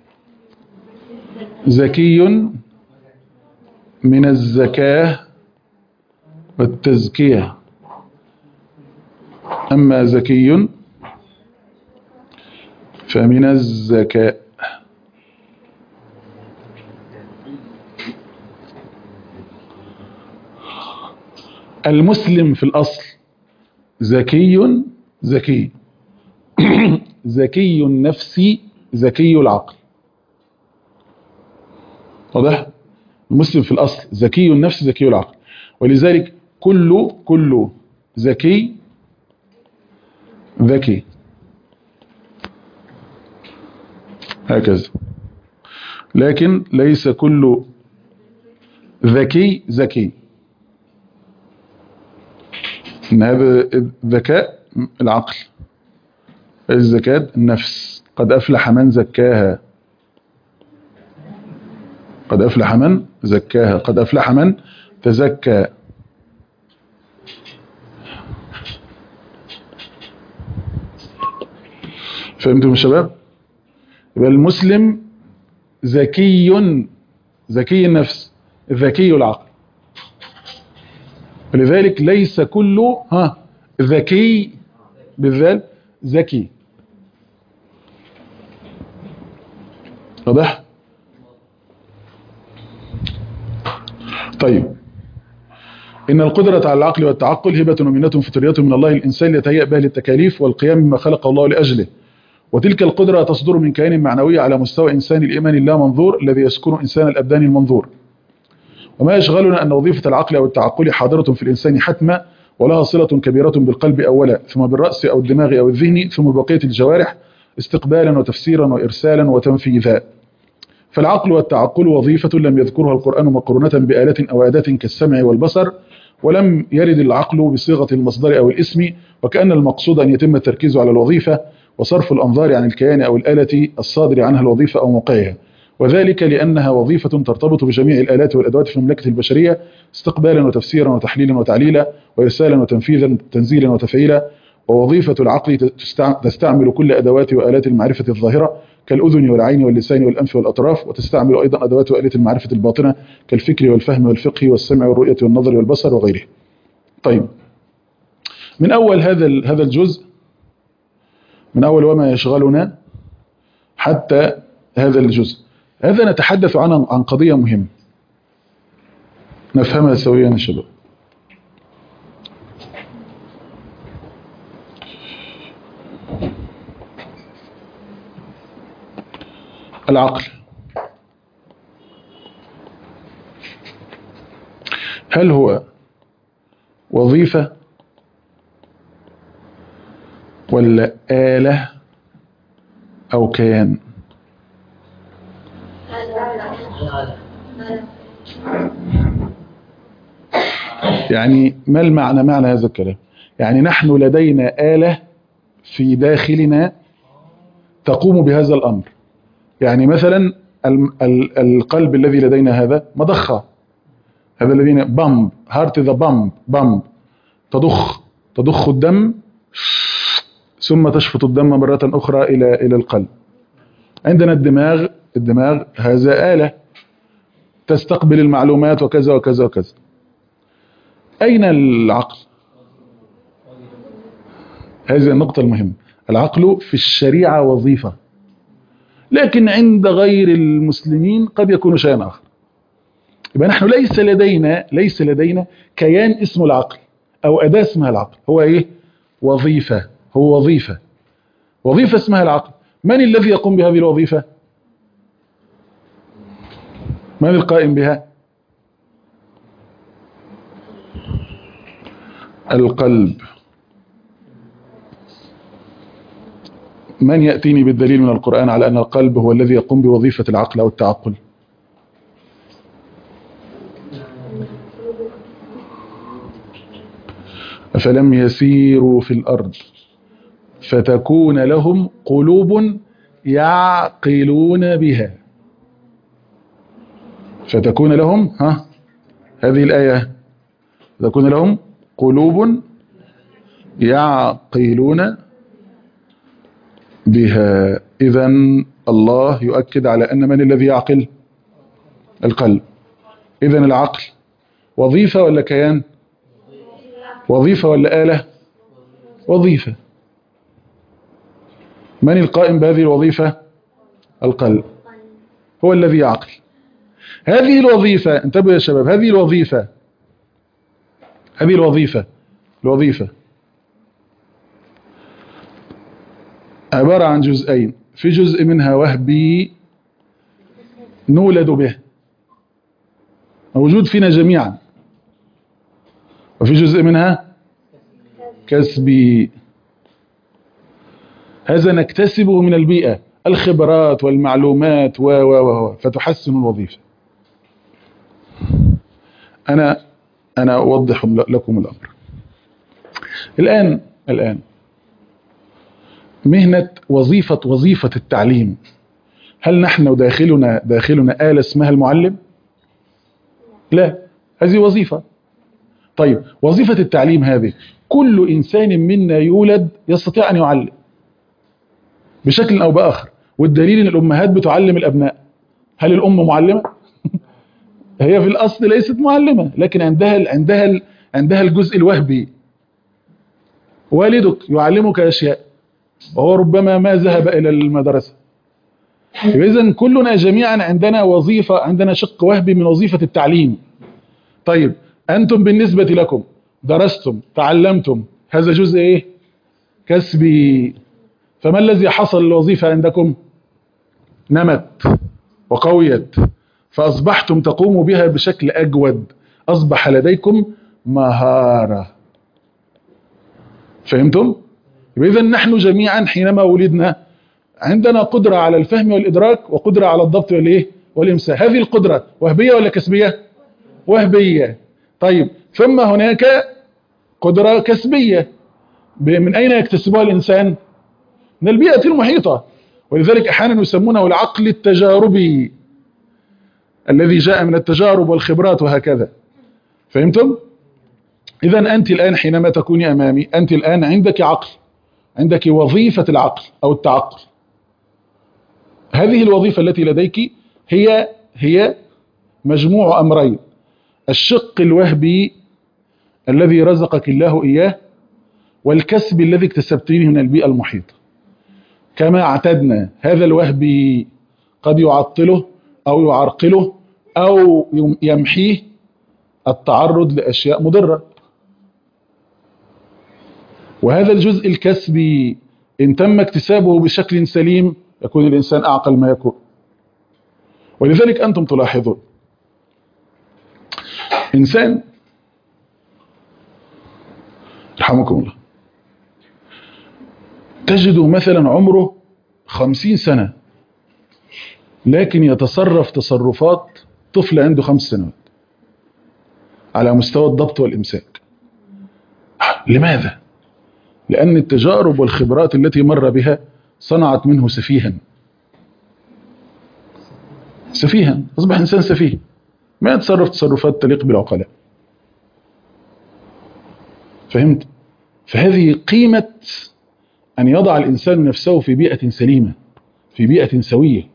ذكي من الزكاة والتزكية، أما ذكي فمن الزكاة. المسلم في الأصل ذكي ذكي ذكي النفس ذكي العقل. واضح؟ المسلم في الأصل ذكي النفس ذكي العقل. ولذلك كل كل ذكي ذكي هكذا، لكن ليس كل ذكي ذكي. إن هذا الذكاء العقل، الزكاة النفس. قد أفلح من زكاها، قد أفلح من زكاها، قد أفلح من تزكى. فهمتم يا شباب؟ يبقى المسلم ذكي ذكي النفس ذكي العقل. ولذلك ليس كل ها ذكي بالذات ذكي. واضح؟ طيب، إن القدرة على العقل والتعقل هبة ومنة فطرية من الله الإنسان ليتهيأ بها للتكاليف والقيام بما خلق الله لأجله. وتلك القدرة تصدر من كائن معنوي على مستوى إنسان الإيمان اللا منظور الذي يسكن إنسان الأبدان المنظور. وما يشغلنا أن وظيفة العقل أو التعقل حاضرة في الإنسان حتما، ولها صلة كبيرة بالقلب أولا، ثم بالرأس أو الدماغ أو الذهن، ثم بقية الجوارح استقبالا وتفسيرا وإرسالا وتنفيذا. فالعقل والتعقل وظيفة لم يذكرها القرآن مقرونة بآلة أو أداة كالسمع والبصر ولم يرد العقل بصيغة المصدر أو الاسم، وكأن المقصود أن يتم التركيز على الوظيفة وصرف الأنظار عن الكيان أو الآلة الصادر عنها الوظيفة أو موقعها، وذلك لأنها وظيفة ترتبط بجميع الآلات والأدوات في المملكة البشرية استقبالا وتفسيرا وتحليلا وتعليلا وإرسالا وتنفيذا تنزيلا وتفعيلا. ووظيفة العقل تستعمل كل أدوات وآلات المعرفة الظاهرة كالأذن والعين واللسان والأنف والأطراف، وتستعمل أيضا أدوات وآلات المعرفة الباطنة كالفكر والفهم والفقه والسمع والرؤية والنظر والبصر وغيره. طيب، من أول هذا هذا الجزء، من أول وما يشغلنا حتى هذا الجزء، هذا نتحدث عن عن قضية مهمة نفهمها سويا يا شباب. العقل هل هو وظيفة ولا آلة أو كيان؟ يعني ما المعنى معنى هذا الكلام؟ يعني نحن لدينا آلة في داخلنا تقوم بهذا الأمر. يعني مثلا القلب الذي لدينا هذا مضخة، هذا الذين بامب هارت ذا بامب بامب تضخ تضخ الدم ثم تشفط الدم مرة أخرى إلى إلى القلب. عندنا الدماغ، الدماغ هذا آلة تستقبل المعلومات وكذا وكذا وكذا. أين العقل؟ هذه النقطة المهمة. العقل في الشريعة وظيفة، لكن عند غير المسلمين قد يكون شيئا آخر. يبقى نحن ليس لدينا ليس لدينا كيان اسمه العقل أو أداة اسمها العقل. هو إيه؟ وظيفة. هو وظيفة وظيفة اسمها العقل. من الذي يقوم بهذه الوظيفة؟ من القائم بها؟ القلب. من يأتيني بالدليل من القرآن على أن القلب هو الذي يقوم بوظيفة العقل أو التعقل؟ أفلم يسيروا في الأرض فتكون لهم قلوب يعقلون بها فتكون لهم ها هذه الآية فتكون لهم قلوب يعقلون بها. إذن الله يؤكد على أن من الذي يعقل؟ القلب. إذن العقل وظيفة ولا كيان؟ وظيفة ولا آلة؟ وظيفة. من القائم بهذه الوظيفة؟ القلب هو الذي يعقل. هذه الوظيفة، انتبهوا يا شباب، هذه الوظيفة هذه الوظيفة الوظيفة عبارة عن جزئين. في جزء منها وهبي نولد به موجود فينا جميعا، وفي جزء منها كسبي، هذا نكتسبه من البيئة، الخبرات والمعلومات و و و فتحسن الوظيفة. أنا أنا أوضح لكم الأمر. الآن الآن مهنة وظيفة وظيفة التعليم، هل نحن داخلنا داخلنا آلة اسمها المعلم؟ لا، هذه وظيفة. طيب، وظيفة التعليم هذه كل إنسان منا يولد يستطيع أن يعلم بشكل أو بآخر، والدليل أن الأمهات بتعلم الأبناء. هل الأم معلمة؟ هي في الأصل ليست معلمة، لكن عندها عندها عندها الجزء الوهبي. والدك يعلمك أشياء وهو ربما ما ذهب إلى المدرسة. إذن كلنا جميعا عندنا وظيفة، عندنا شق وهبي من وظيفة التعليم. طيب، أنتم بالنسبة لكم درستم تعلمتم، هذا جزء إيه؟ كسبي. فما الذي حصل للوظيفة عندكم؟ نمت وقويت، فأصبحتم تقوموا بها بشكل أجود، أصبح لديكم مهارة. فهمتم؟ إذن نحن جميعا حينما ولدنا عندنا قدرة على الفهم والإدراك وقدرة على الضبط والإيه؟ والإمساك. هذه القدرة وهبية ولا كسبية؟ وهبية. طيب، ثم هناك قدرة كسبية، من أين يكتسبها الإنسان؟ من البيئة المحيطة، ولذلك أحيانا يسمونه العقل التجاربي الذي جاء من التجارب والخبرات وهكذا. فهمتم؟ إذا أنت الآن حينما تكوني أمامي أنت الآن عندك عقل، عندك وظيفة العقل أو التعقل. هذه الوظيفة التي لديك هي هي مجموع أمرين: الشق الوهبي الذي رزقك الله إياه، والكسب الذي اكتسبتيه من البيئة المحيطة. كما اعتدنا هذا الوهبي قد يعطله أو يعرقله أو يمحيه التعرض لأشياء مضرة. وهذا الجزء الكسبي إن تم اكتسابه بشكل سليم يكون الإنسان أعقل ما يكون. ولذلك أنتم تلاحظون إنسان رحمكم الله تجد مثلا عمره خمسين سنة لكن يتصرف تصرفات طفل عنده خمس سنوات على مستوى الضبط والإمساك. لماذا؟ لأن التجارب والخبرات التي مر بها صنعت منه سفيها. سفيها، أصبح إنسان سفيه ما يتصرف تصرفات تليق بالعقلاء. فهمت؟ فهذه قيمة أن يضع الإنسان نفسه في بيئة سليمة، في بيئة سوية.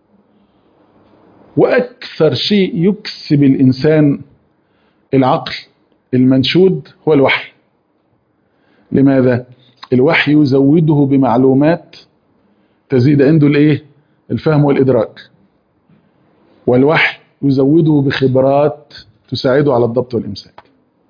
وأكثر شيء يكسب الإنسان العقل المنشود هو الوحي. لماذا؟ الوحي يزوده بمعلومات تزيد عنده الايه؟ الفهم والإدراك. والوحي يزوده بخبرات تساعده على الضبط والإمساك.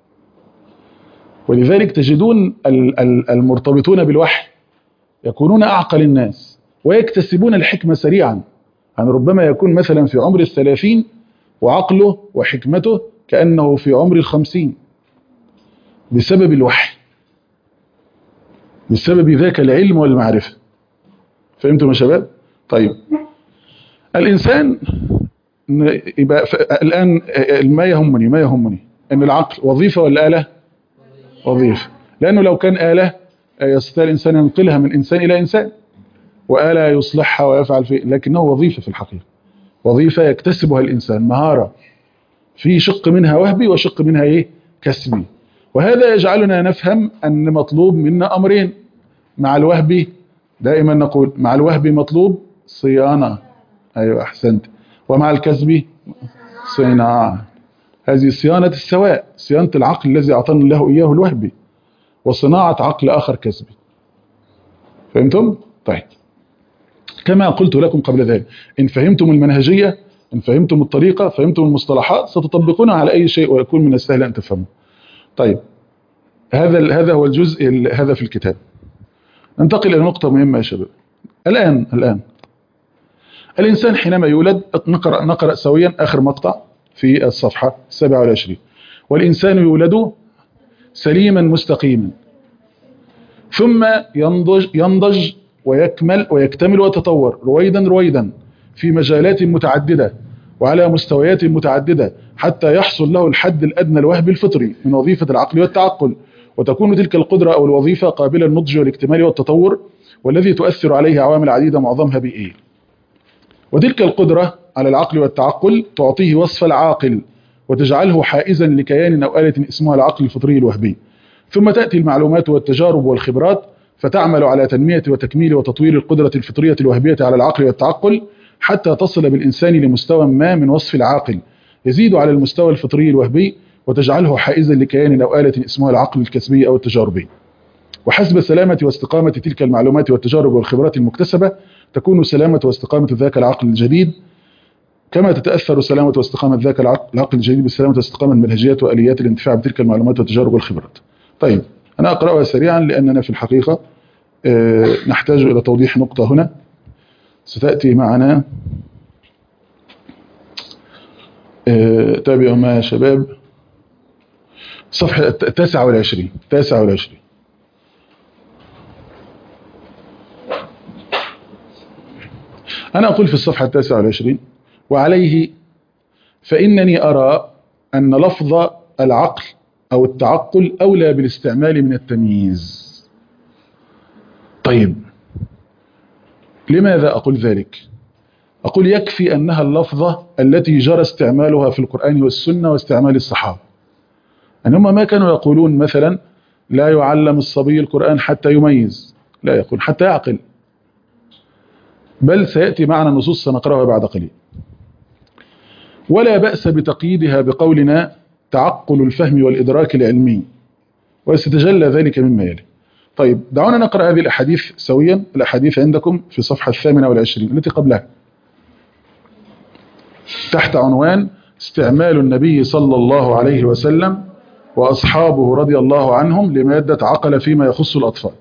ولذلك تجدون المرتبطون بالوحي يكونون أعقل الناس ويكتسبون الحكمة سريعا. يعني ربما يكون مثلا في عمر الثلاثين وعقله وحكمته كأنه في عمر الخمسين بسبب الوحي، بسبب ذاك العلم والمعرفة. فهمتم يا شباب؟ طيب الإنسان يبقى الآن ما يهمني ما يهمني أن العقل وظيفة ولا آلة؟ وظيفة. لأنه لو كان آلة يستطيع الإنسان ينقلها من إنسان إلى إنسان، وآلة يصلحها ويفعل فيه، لكنه وظيفة في الحقيقة، وظيفة يكتسبها الإنسان، مهارة في شق منها وهبي وشق منها إيه؟ كسبي. وهذا يجعلنا نفهم أن مطلوب منا أمرين مع الوهبي. دائما نقول مع الوهبي مطلوب صيانة، أيوة أحسنت، ومع الكسبي صناعة. هذه صيانة السواء، صيانة العقل الذي أعطانا الله إياه الوهبي، وصناعة عقل آخر كسبي. فهمتم؟ طيب كما قلت لكم قبل ذلك، إن فهمتم المنهجية، إن فهمتم الطريقة، فهمتم المصطلحات، ستطبقونها على أي شيء ويكون من السهل أن تفهموا. طيب هذا هذا هو الجزء هذا في الكتاب. ننتقل إلى نقطة مهمة يا شباب. الآن الآن الإنسان حينما يولد، نقرأ نقرأ سويا آخر مقطع في الصفحة السابعة والعشرين: والإنسان يولد سليما مستقيما ثم ينضج ينضج ويكمل ويكتمل ويتطور رويدا رويدا في مجالات متعددة وعلى مستويات متعددة حتى يحصل له الحد الأدنى الوهبي الفطري من وظيفة العقل والتعقل، وتكون تلك القدرة أو الوظيفة قابلة للنضج والاكتمال والتطور، والذي تؤثر عليه عوامل عديدة معظمها بيئية. وتلك القدرة على العقل والتعقل تعطيه وصف العاقل وتجعله حائزا لكيان أو آلة اسمها العقل الفطري الوهبي. ثم تأتي المعلومات والتجارب والخبرات فتعمل على تنمية وتكميل وتطوير القدرة الفطرية الوهبية على العقل والتعقل حتى تصل بالإنسان لمستوى ما من وصف العاقل يزيد على المستوى الفطري الوهبي وتجعله حائزا لكيان أو آلة اسمها العقل الكسبي أو التجاربي. وحسب سلامة واستقامة تلك المعلومات والتجارب والخبرات المكتسبة تكون سلامة واستقامة ذاك العقل الجديد، كما تتأثر سلامة واستقامة ذاك العقل الجديد بسلامة واستقامة المنهجيات وآليات الانتفاع بتلك المعلومات والتجارب والخبرات. طيب أنا أقرأها سريعا لأننا في الحقيقة نحتاج إلى توضيح نقطة هنا ستأتي معنا. تابعوا معي يا شباب صفحة التاسعة والعشرين التاسعة والعشرين. أنا أقول في الصفحة التاسعة والعشرين: وعليه فإنني أرى أن لفظ العقل أو التعقل أولى بالاستعمال من التمييز. طيب لماذا أقول ذلك؟ أقول يكفي أنها اللفظة التي جرى استعمالها في القرآن والسنة واستعمال الصحابة، أن هم ما كانوا يقولون مثلا لا يعلم الصبي القرآن حتى يميز، لا يقول حتى يعقل، بل سيأتي معنا نصوص سنقرأها بعد قليل. ولا بأس بتقييدها بقولنا تعقل الفهم والإدراك العلمي، وستجلى ذلك مما يلي. طيب دعونا نقرأ هذه الأحاديث سويا. الأحاديث عندكم في صفحة الثامنة والعشرين التي قبلها تحت عنوان استعمال النبي صلى الله عليه وسلم وأصحابه رضي الله عنهم لمادة عقل فيما يخص الأطفال.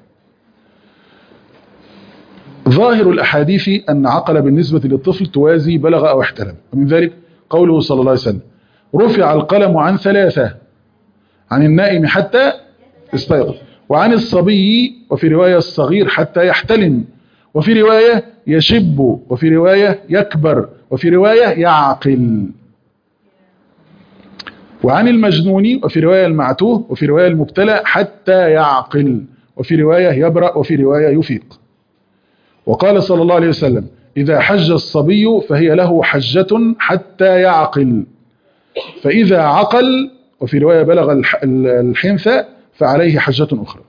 ظاهر الأحاديث أن عقل بالنسبة للطفل توازي بلغ أو احتلم، ومن ذلك قوله صلى الله عليه وسلم رفع القلم عن ثلاثة: عن النائم حتى يستيقظ، وعن الصبي، وفي رواية الصغير حتى يحتلم، وفي رواية يشب، وفي رواية يكبر، وفي رواية يعقل، وعن المجنون، وفي رواية المعتوه، وفي رواية المبتلى حتى يعقل، وفي رواية يبرأ، وفي رواية يفيق. وقال صلى الله عليه وسلم إذا حج الصبي فهي له حجة حتى يعقل، فإذا عقل، وفي رواية بلغ الحنثى، فعليه حجة أخرى.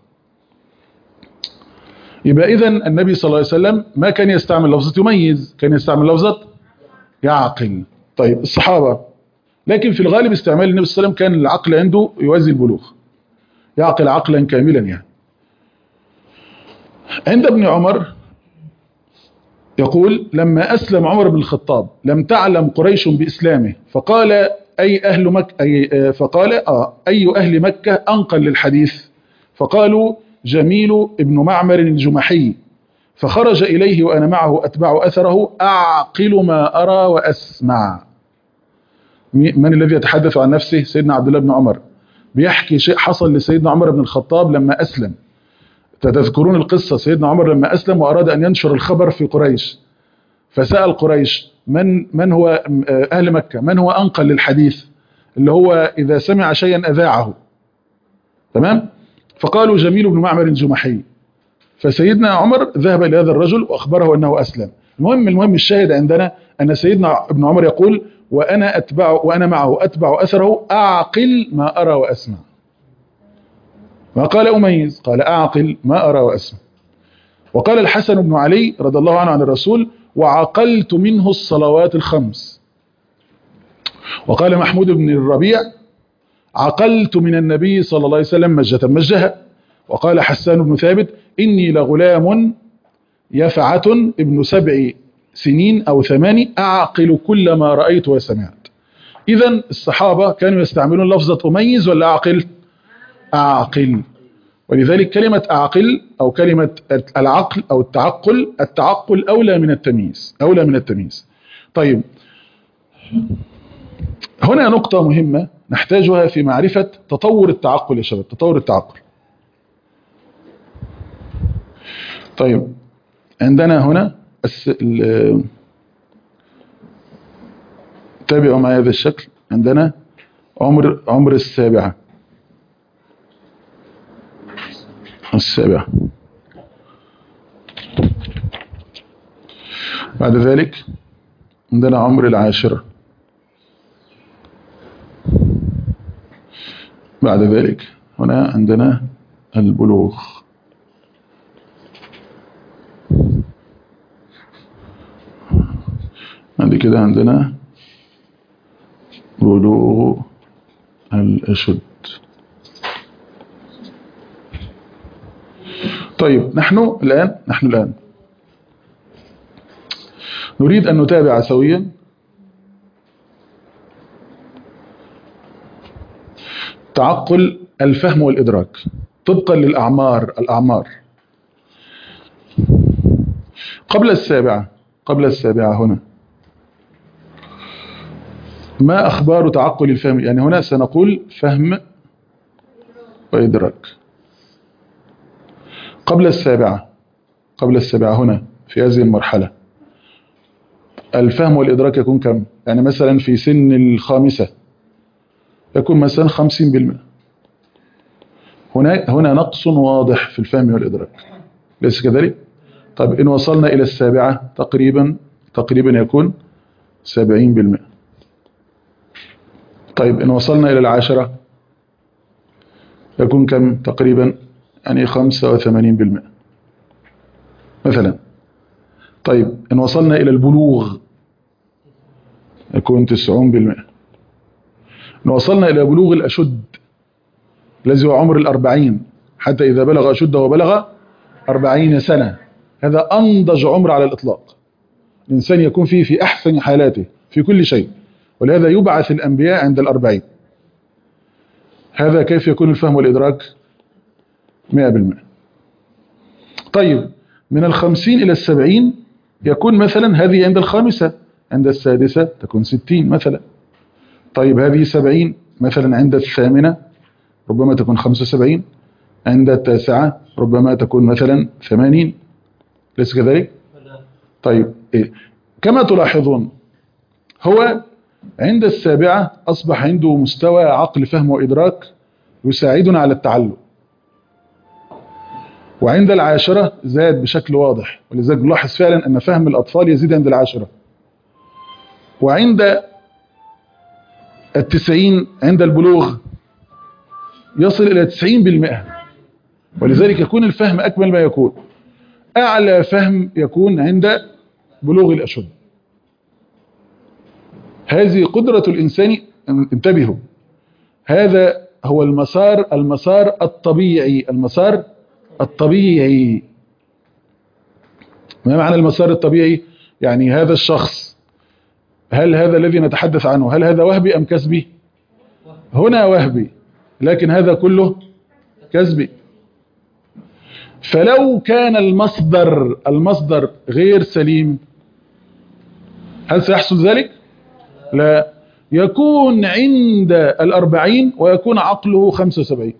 يبقى إذن النبي صلى الله عليه وسلم ما كان يستعمل لفظة يميز، كان يستعمل لفظة يعقل. طيب الصحابة، لكن في الغالب استعمال النبي صلى الله عليه وسلم كان العقل عنده يوازي البلوغ، يعقل عقلا كاملا يعني. عند ابن عمر يقول لما أسلم عمر بن الخطاب لم تعلم قريش بإسلامه، فقال أي أهل مكة أي فقال آه أي أهل مكة أنقل للحديث؟ فقالوا جميل ابن معمر الجمحي، فخرج إليه وأنا معه أتبع أثره أعقل ما أرى وأسمع. من الذي يتحدث عن نفسه؟ سيدنا عبد الله بن عمر بيحكي شيء حصل لسيدنا عمر بن الخطاب لما أسلم. تذكرون القصة، سيدنا عمر لما أسلم وأراد أن ينشر الخبر في قريش، فسأل قريش من من هو أهل مكة من هو أنقل للحديث، اللي هو إذا سمع شيئا أذاعه، تمام؟ فقالوا جميل بن معمر الجمحي. فسيدنا عمر ذهب إلى هذا الرجل وأخبره أنه أسلم. المهم المهم الشاهد عندنا أن سيدنا ابن عمر يقول وأنا أتبع وأنا معه أتبع أثره أعقل ما أرى وأسمع. ما قال أميز، قال أعقل ما أرى وأسمع. وقال الحسن بن علي رضي الله عنه عن الرسول وعقلت منه الصلوات الخمس. وقال محمود بن الربيع عقلت من النبي صلى الله عليه وسلم مجة مجها. وقال حسان بن ثابت إني لغلام يفعة ابن سبع سنين أو ثماني أعقل كل ما رأيت وسمعت. إذن الصحابة كانوا يستعملون لفظة أميز ولا أعقل؟ أعقل. ولذلك كلمة أعقل أو كلمة العقل أو التعقل، التعقل أولى من التمييز، أولى من التمييز. طيب هنا نقطة مهمة نحتاجها في معرفة تطور التعقل يا شباب، تطور التعقل. طيب عندنا هنا تابعوا معي هذا الشكل. عندنا عمر عمر السابعة السابعة بعد ذلك عندنا عمر العاشرة، بعد ذلك هنا عندنا البلوغ، بعد كده عندنا بلوغ الأشد. طيب نحن الآن نحن الآن نريد أن نتابع سويا تعقل الفهم والإدراك طبقا للأعمار الأعمار قبل السابعة قبل السابعة هنا ما أخبار تعقل الفهم؟ يعني هنا سنقول فهم وإدراك. قبل السابعة قبل السابعة هنا في هذه المرحلة الفهم والإدراك يكون كم؟ يعني مثلا في سن الخامسة يكون مثلا خمسين بالمئة، هنا هنا نقص واضح في الفهم والإدراك، ليس كذلك؟ طيب إن وصلنا إلى السابعة تقريبا تقريبا يكون سبعين بالمئة. طيب إن وصلنا إلى العاشرة يكون كم تقريبا؟ يعني خمسة وثمانين بالمئة مثلا. طيب إن وصلنا إلى البلوغ يكون تسعون بالمئة. إن وصلنا إلى بلوغ الأشد الذي هو عمر الأربعين، حتى إذا بلغ أشده وبلغ أربعين سنة، هذا أنضج عمر على الإطلاق، الإنسان يكون فيه في أحسن حالاته في كل شيء، ولهذا يبعث الأنبياء عند الأربعين. هذا كيف يكون الفهم والإدراك؟ مئة بالمئة. طيب من الخمسين إلى السبعين يكون مثلا هذه عند الخامسة، عند السادسة تكون ستين مثلا. طيب هذه سبعين مثلا عند الثامنة ربما تكون خمسة وسبعين، عند التاسعة ربما تكون مثلا ثمانين، ليس كذلك؟ طيب إيه؟ كما تلاحظون هو عند السابعة أصبح عنده مستوى عقل فهم وإدراك يساعدنا على التعلم، وعند العاشرة زاد بشكل واضح، ولذلك نلاحظ فعلا أن فهم الأطفال يزيد عند العاشرة، وعند التسعين عند البلوغ يصل إلى تسعين بالمئة، ولذلك يكون الفهم أكمل ما يكون. أعلى فهم يكون عند بلوغ الأشد. هذه قدرة الإنسان، انتبهوا، هذا هو المسار المسار الطبيعي المسار الطبيعي. ما معنى المسار الطبيعي؟ يعني هذا الشخص، هل هذا الذي نتحدث عنه هل هذا وهبي أم كسبي؟ هنا وهبي، لكن هذا كله كسبي. فلو كان المصدر المصدر غير سليم هل سيحصل ذلك؟ لا، يكون عند الأربعين ويكون عقله خمسة وسبعين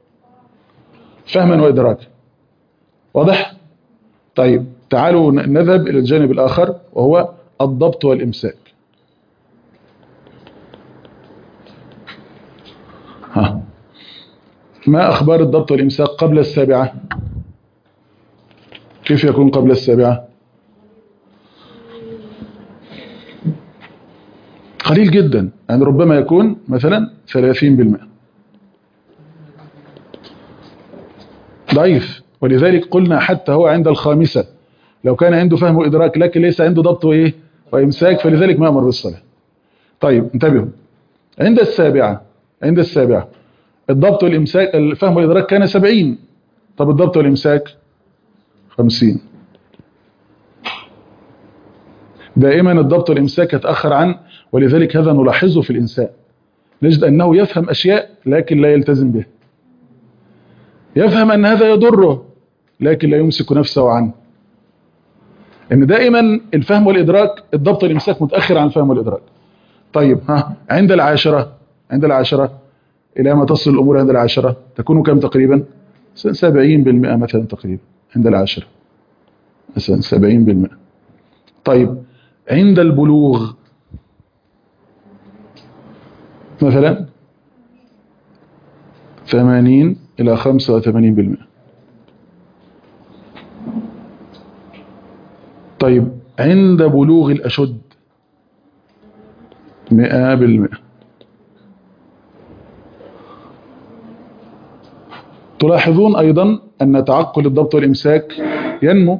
فهما وإدراكا. واضح؟ طيب تعالوا نذهب إلى الجانب الآخر وهو الضبط والإمساك. ها. ما أخبار الضبط والإمساك قبل السابعة؟ كيف يكون قبل السابعة؟ قليل جدا، يعني ربما يكون مثلا ثلاثين بالمئة، ضعيف. ولذلك قلنا حتى هو عند الخامسة لو كان عنده فهم وإدراك لكن ليس عنده ضبط وإيه وإمساك فلذلك ما أمر بالصلاة. طيب انتبهوا، عند السابعة عند السابعة الضبط والإمساك الفهم والإدراك كان سبعين، طب الضبط والإمساك خمسين. دائما الضبط والإمساك يتأخر عن، ولذلك هذا نلاحظه في الإنسان، نجد أنه يفهم أشياء لكن لا يلتزم بها، يفهم أن هذا يضره لكن لا يمسك نفسه عنه. إن دائما الفهم والإدراك الضبط والإمساك متأخر عن الفهم والإدراك. طيب ها عند العاشرة عند العاشرة إلى ما تصل الأمور عند العاشرة تكون كم تقريبا؟ سبعين بالمئة مثلا تقريبا عند العاشرة، مثلا سبعين بالمئة. طيب عند البلوغ مثلا ثمانين إلى خمسة وثمانين بالمئة. طيب عند بلوغ الأشد مئة بالمئة. تلاحظون أيضا أن تعقل الضبط والإمساك ينمو،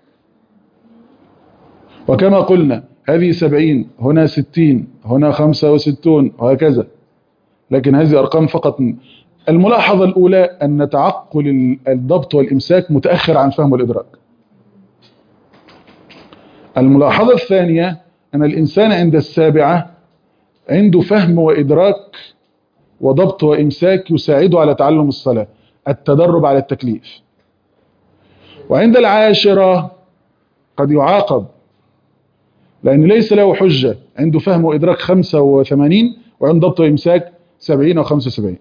وكما قلنا هذه سبعين هنا ستين هنا خمسة وستون وهكذا، لكن هذه أرقام فقط. الملاحظة الأولى أن تعقل الضبط والإمساك متأخر عن فهم والإدراك. الملاحظة الثانية أن الإنسان عند السابعة عنده فهم وإدراك وضبط وإمساك يساعده على تعلم الصلاة، التدرب على التكليف. وعند العاشرة قد يعاقب لأن ليس له حجة، عنده فهم وإدراك خمسة وثمانين وعنده ضبط وإمساك سبعين أو خمسة وسبعين.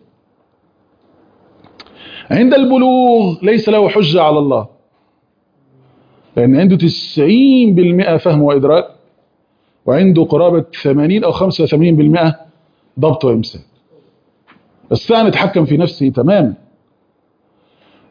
عند البلوغ ليس له حجة على الله لأن عنده تسعين بالمئة فهم وإدراك وعنده قرابة ثمانين أو خمسة وثمانين بالمئة ضبط وإمساك. الساعة يتحكم في نفسه تماما،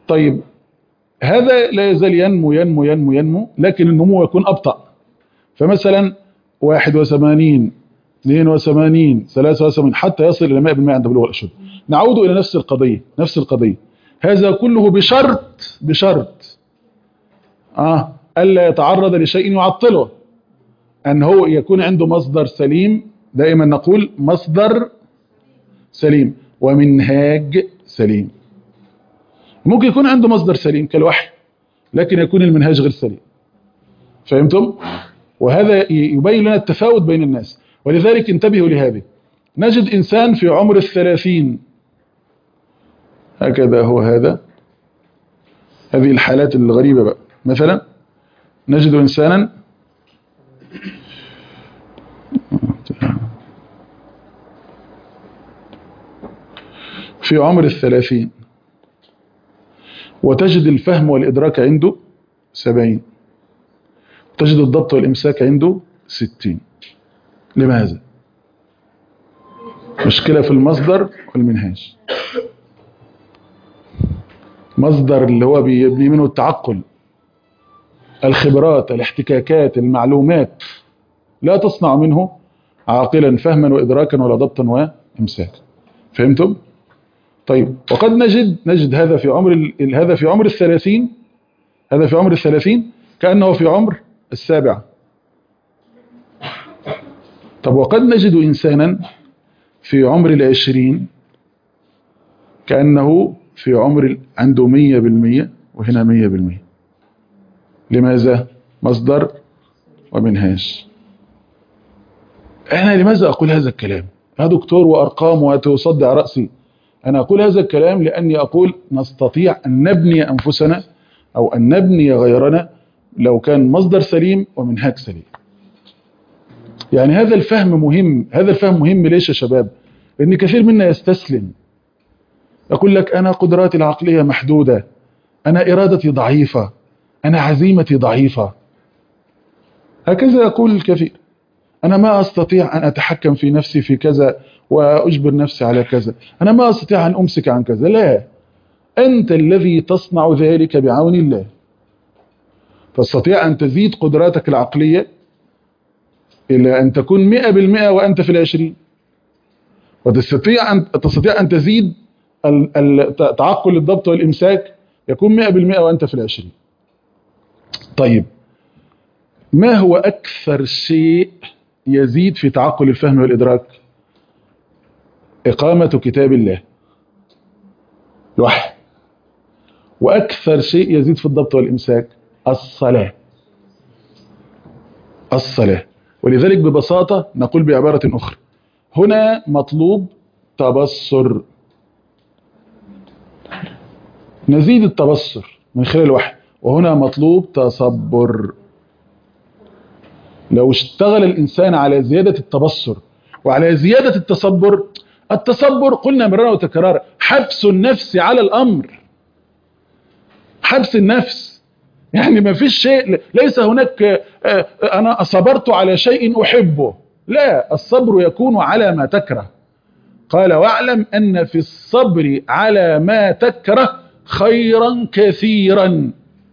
طيب هذا لا يزال ينمو ينمو ينمو ينمو، لكن النمو يكون أبطأ. فمثلا واحد وثمانين اثنين وثمانين ثلاثة وثمانين حتى يصل إلى مئة بالمئة عند بلوغ الأشد. نعود إلى نفس القضية نفس القضية هذا كله بشرط بشرط آه ألا يتعرض لشيء يعطله، أن هو يكون عنده مصدر سليم. دائما نقول مصدر سليم ومنهاج سليم. ممكن يكون عنده مصدر سليم كالوحي، لكن يكون المنهاج غير سليم. فهمتم؟ وهذا يبين لنا التفاوت بين الناس. ولذلك انتبهوا لهذه. نجد إنسان في عمر الثلاثين، هكذا هو هذا، هذه الحالات الغريبة بقى. مثلا نجد إنسانا في عمر الثلاثين وتجد الفهم والإدراك عنده سبعين، تجد الضبط والإمساك عنده ستين. لماذا؟ مشكلة في المصدر والمنهاج. مصدر اللي هو بيبني منه التعقل، الخبرات، الاحتكاكات، المعلومات، لا تصنع منه عاقلا فهما وإدراكا ولا ضبطا وإمساكا. فهمتم؟ طيب وقد نجد نجد هذا في عمر هذا في عمر الثلاثين هذا في عمر الثلاثين كأنه في عمر السابعة. طب وقد نجد إنسانا في عمر العشرين كأنه في عمر عنده مية بالمية وهنا مية بالمية. لماذا؟ مصدر ومنهاج. أنا لماذا أقول هذا الكلام؟ يا دكتور وأرقام وتصدع رأسي. أنا أقول هذا الكلام لأني أقول نستطيع أن نبني أنفسنا أو أن نبني غيرنا لو كان مصدر سليم ومنهاج سليم. يعني هذا الفهم مهم. هذا الفهم مهم ليش يا شباب؟ لأن كثير منا يستسلم، يقول لك أنا قدراتي العقلية محدودة، أنا إرادتي ضعيفة، أنا عزيمتي ضعيفة. هكذا يقول الكثير. أنا ما أستطيع أن أتحكم في نفسي في كذا وأجبر نفسي على كذا، أنا ما أستطيع أن أمسك عن كذا. لا، أنت الذي تصنع ذلك بعون الله. تستطيع أن تزيد قدراتك العقلية إلى أن تكون مئة بالمئة وأنت في العشرين، وتستطيع أن تستطيع أن تزيد تعقل الضبط والإمساك يكون مئة بالمئة وأنت في العشرين. طيب ما هو أكثر شيء يزيد في تعقل الفهم والإدراك؟ إقامة كتاب الله، الوحي. وأكثر شيء يزيد في الضبط والإمساك الصلاة. الصلاة. ولذلك ببساطة نقول بعبارة أخرى، هنا مطلوب تبصر، نزيد التبصر من خلال الوحي، وهنا مطلوب تصبر. لو اشتغل الإنسان على زيادة التبصر وعلى زيادة التصبر، التصبر قلنا مرارا وتكرارا حبس النفس على الأمر، حبس النفس. يعني ما فيش شيء، ليس هناك أنا صبرت على شيء أحبه، لا، الصبر يكون على ما تكره. قال واعلم أن في الصبر على ما تكره خيرا كثيرا.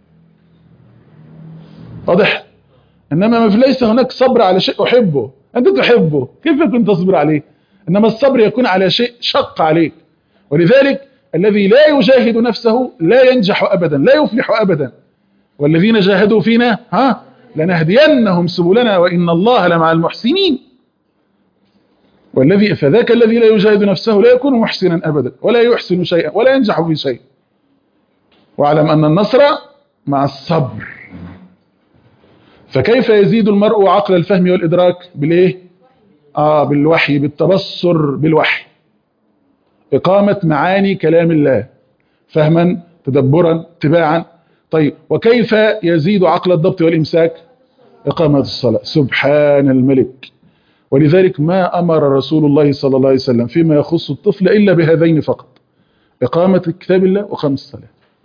واضح؟ إنما ما ليس هناك صبر على شيء أحبه، أنت تحبه كيف كنت تصبر عليه؟ إنما الصبر يكون على شيء شق عليك. ولذلك الذي لا يجاهد نفسه لا ينجح أبدا، لا يفلح أبدا. والذين جاهدوا فينا ها لنهدينهم سبلنا وإن الله لمع المحسنين. والذي فذاك الذي لا يجاهد نفسه لا يكون محسنا أبدا، ولا يحسن شيئا، ولا ينجح في شيء. واعلم أن النصر مع الصبر. فكيف يزيد المرء عقل الفهم والإدراك؟ بالإيه؟ آه بالوحي، بالتبصر بالوحي، إقامة معاني كلام الله فهما تدبرا اتباعا. طيب وكيف يزيد عقل الضبط والإمساك؟ إقامة الصلاة. سبحان الملك. ولذلك ما أمر رسول الله صلى الله عليه وسلم فيما يخص الطفل إلا بهذين فقط، إقامة كتاب الله وإقامة الصلاة.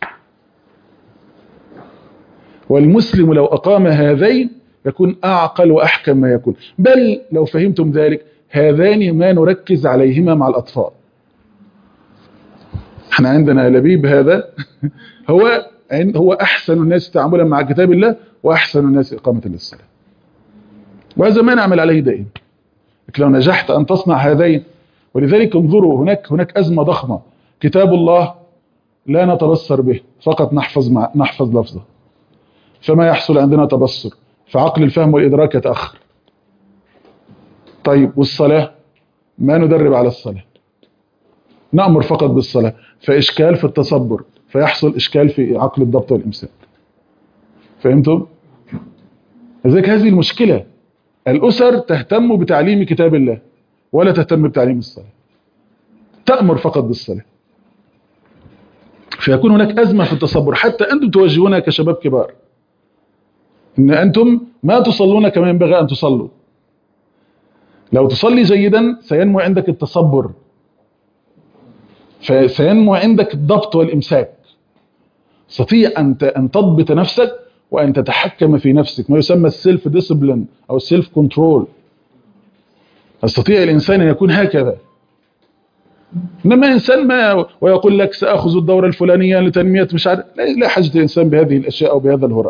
والمسلم لو أقام هذين يكون أعقل وأحكم ما يكون. بل لو فهمتم ذلك، هذان ما نركز عليهما مع الأطفال. احنا عندنا لبيب هذا هو هو أحسن الناس تعاملا مع كتاب الله وأحسن الناس إقامة للصلاة، وهذا ما نعمل عليه دائما. لو نجحت أن تصنع هذين، ولذلك انظروا هناك هناك أزمة ضخمة. كتاب الله لا نتبصر به، فقط نحفظ مع نحفظ لفظه، فما يحصل عندنا تبصر، فعقل الفهم والإدراك يتأخر. طيب والصلاة ما ندرب على الصلاة، نأمر فقط بالصلاة، فإشكال في التصبر، فيحصل إشكال في عقل الضبط والإمساك. فهمتم؟ لذلك هذه المشكلة. الأسر تهتم بتعليم كتاب الله ولا تهتم بتعليم الصلاة، تأمر فقط بالصلاة، فيكون هناك أزمة في التصبر. حتى أنتم توجهونها كشباب كبار إن أنتم ما تصلون كما ينبغي أن تصلوا. لو تصلي جيدا سينمو عندك التصبر، فسينمو عندك الضبط والإمساك، تستطيع أن تضبط نفسك وأن تتحكم في نفسك، ما يسمى السيلف ديسبلين أو السيلف كنترول. يستطيع الإنسان أن يكون هكذا. إنما إنسان ما ويقول لك سأخذ الدورة الفلانية لتنمية مش عارف، لا حاجة الإنسان بهذه الأشياء أو بهذا الهراء.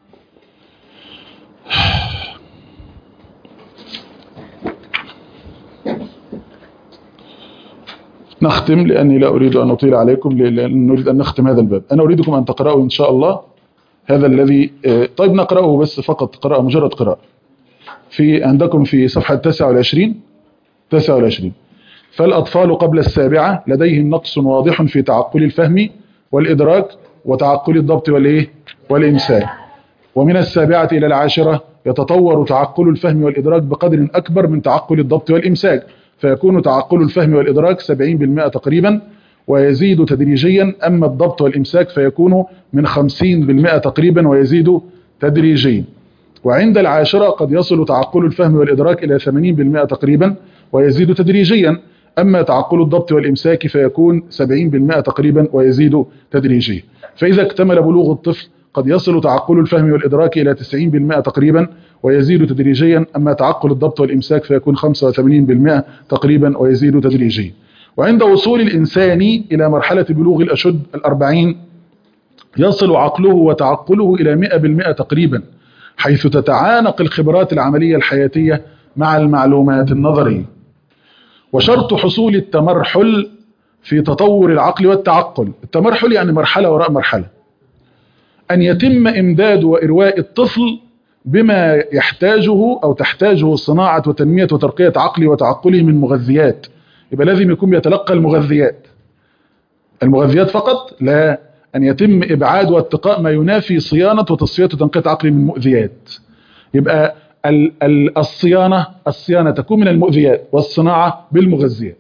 نختم لأني لا أريد أن أطيل عليكم، لأن نريد أن نختم هذا الباب. أنا أريدكم أن تقرأوا إن شاء الله هذا الذي طيب نقرأه بس فقط قراءة، مجرد قراءة. في عندكم في صفحة تسعة والعشرين تسعة والعشرين فالأطفال قبل السابعة لديهم نقص واضح في تعقل الفهم والإدراك وتعقل الضبط والإيه والإمساك، ومن السابعة إلى العاشرة يتطور تعقل الفهم والإدراك بقدر أكبر من تعقل الضبط والإمساك، فيكون تعقل الفهم والإدراك سبعين بالمئة تقريبا ويزيد تدريجيا، أما الضبط والإمساك فيكون من خمسين بالمئة تقريبا ويزيد تدريجيا. وعند العاشرة قد يصل تعقل الفهم والإدراك إلى ثمانين بالمئة تقريبا ويزيد تدريجيا، أما تعقل الضبط والإمساك فيكون سبعين بالمئة تقريبا ويزيد تدريجيا. فإذا اكتمل بلوغ الطفل قد يصل تعقل الفهم والإدراك إلى تسعين بالمئة تقريبا ويزيد تدريجيا، أما تعقل الضبط والإمساك فيكون خمسة وثمانين بالمئة تقريبا ويزيد تدريجيا. وعند وصول الإنسان إلى مرحلة بلوغ الأشد الأربعين يصل عقله وتعقله إلى مئة بالمئة تقريبا، حيث تتعانق الخبرات العملية الحياتية مع المعلومات النظرية. وشرط حصول التمرحل في تطور العقل والتعقل، التمرحل يعني مرحلة وراء مرحلة، أن يتم إمداد وإرواء الطفل بما يحتاجه أو تحتاجه صناعة وتنمية وترقية عقله وتعقله من مغذيات. يبقى لازم يكون يتلقى المغذيات المغذيات فقط، لا، أن يتم إبعاد واتقاء ما ينافي صيانة وتصفية وتنقية عقله من المؤذيات. يبقى الصيانة الصيانة تكون من المؤذيات والصناعة بالمغذيات.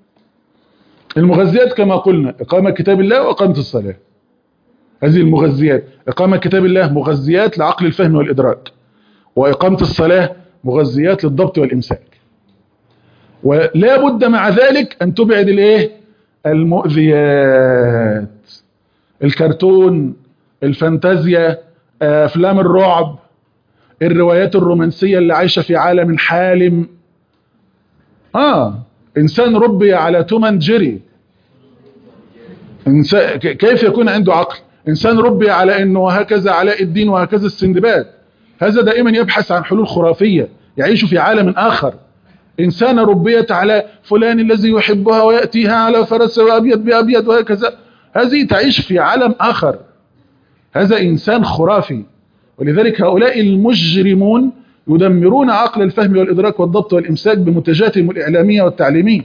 المغذيات كما قلنا إقامة كتاب الله وإقامة الصلاة، هذه المغذيات. إقامة كتاب الله مغذيات لعقل الفهم والإدراك، وإقامة الصلاة مغذيات للضبط والإمساك. ولا بد مع ذلك أن تبعد الإيه؟ المؤذيات، الكرتون، الفانتازيا، أفلام الرعب، الروايات الرومانسية اللي عايشة في عالم حالم. آه إنسان ربي على توم اند جيري، إنسان كيف يكون عنده عقل؟ إنسان ربي على أنه وهكذا علاء الدين وهكذا السندباد، هذا دائما يبحث عن حلول خرافية، يعيش في عالم آخر. إنسان ربيت على فلان الذي يحبها ويأتيها على فرس وأبيض بأبيض وهكذا، هذه تعيش في عالم آخر، هذا إنسان خرافي. ولذلك هؤلاء المجرمون يدمرون عقل الفهم والإدراك والضبط والإمساك بمنتجاتهم الإعلامية والتعليمية،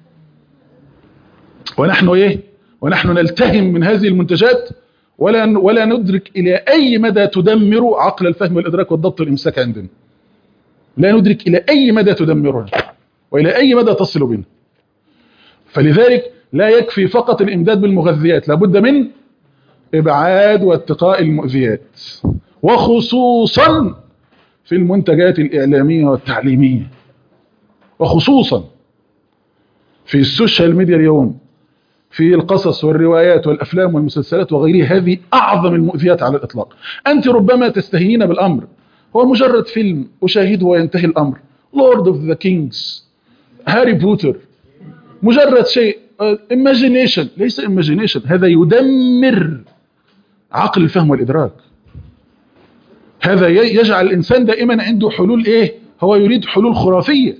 ونحن إيه؟ ونحن نلتهم من هذه المنتجات ولا ولا ندرك إلى أي مدى تدمر عقل الفهم والإدراك والضبط والإمساك عندنا، لا ندرك إلى أي مدى تدمرها وإلى أي مدى تصل بنا. فلذلك لا يكفي فقط الإمداد بالمغذيات، لابد من إبعاد واتقاء المؤذيات، وخصوصا في المنتجات الإعلامية والتعليمية، وخصوصا في السوشيال ميديا اليوم، في القصص والروايات والأفلام والمسلسلات وغيرها. هذه أعظم المؤذيات على الإطلاق. أنت ربما تستهينين بالأمر، هو مجرد فيلم أشاهده وينتهي الأمر. لورد اوف ذا كينجز، هاري بوتر، مجرد شيء imagination. ليس imagination، هذا يدمر عقل الفهم والإدراك. هذا يجعل الإنسان دائما عنده حلول إيه؟ هو يريد حلول خرافية.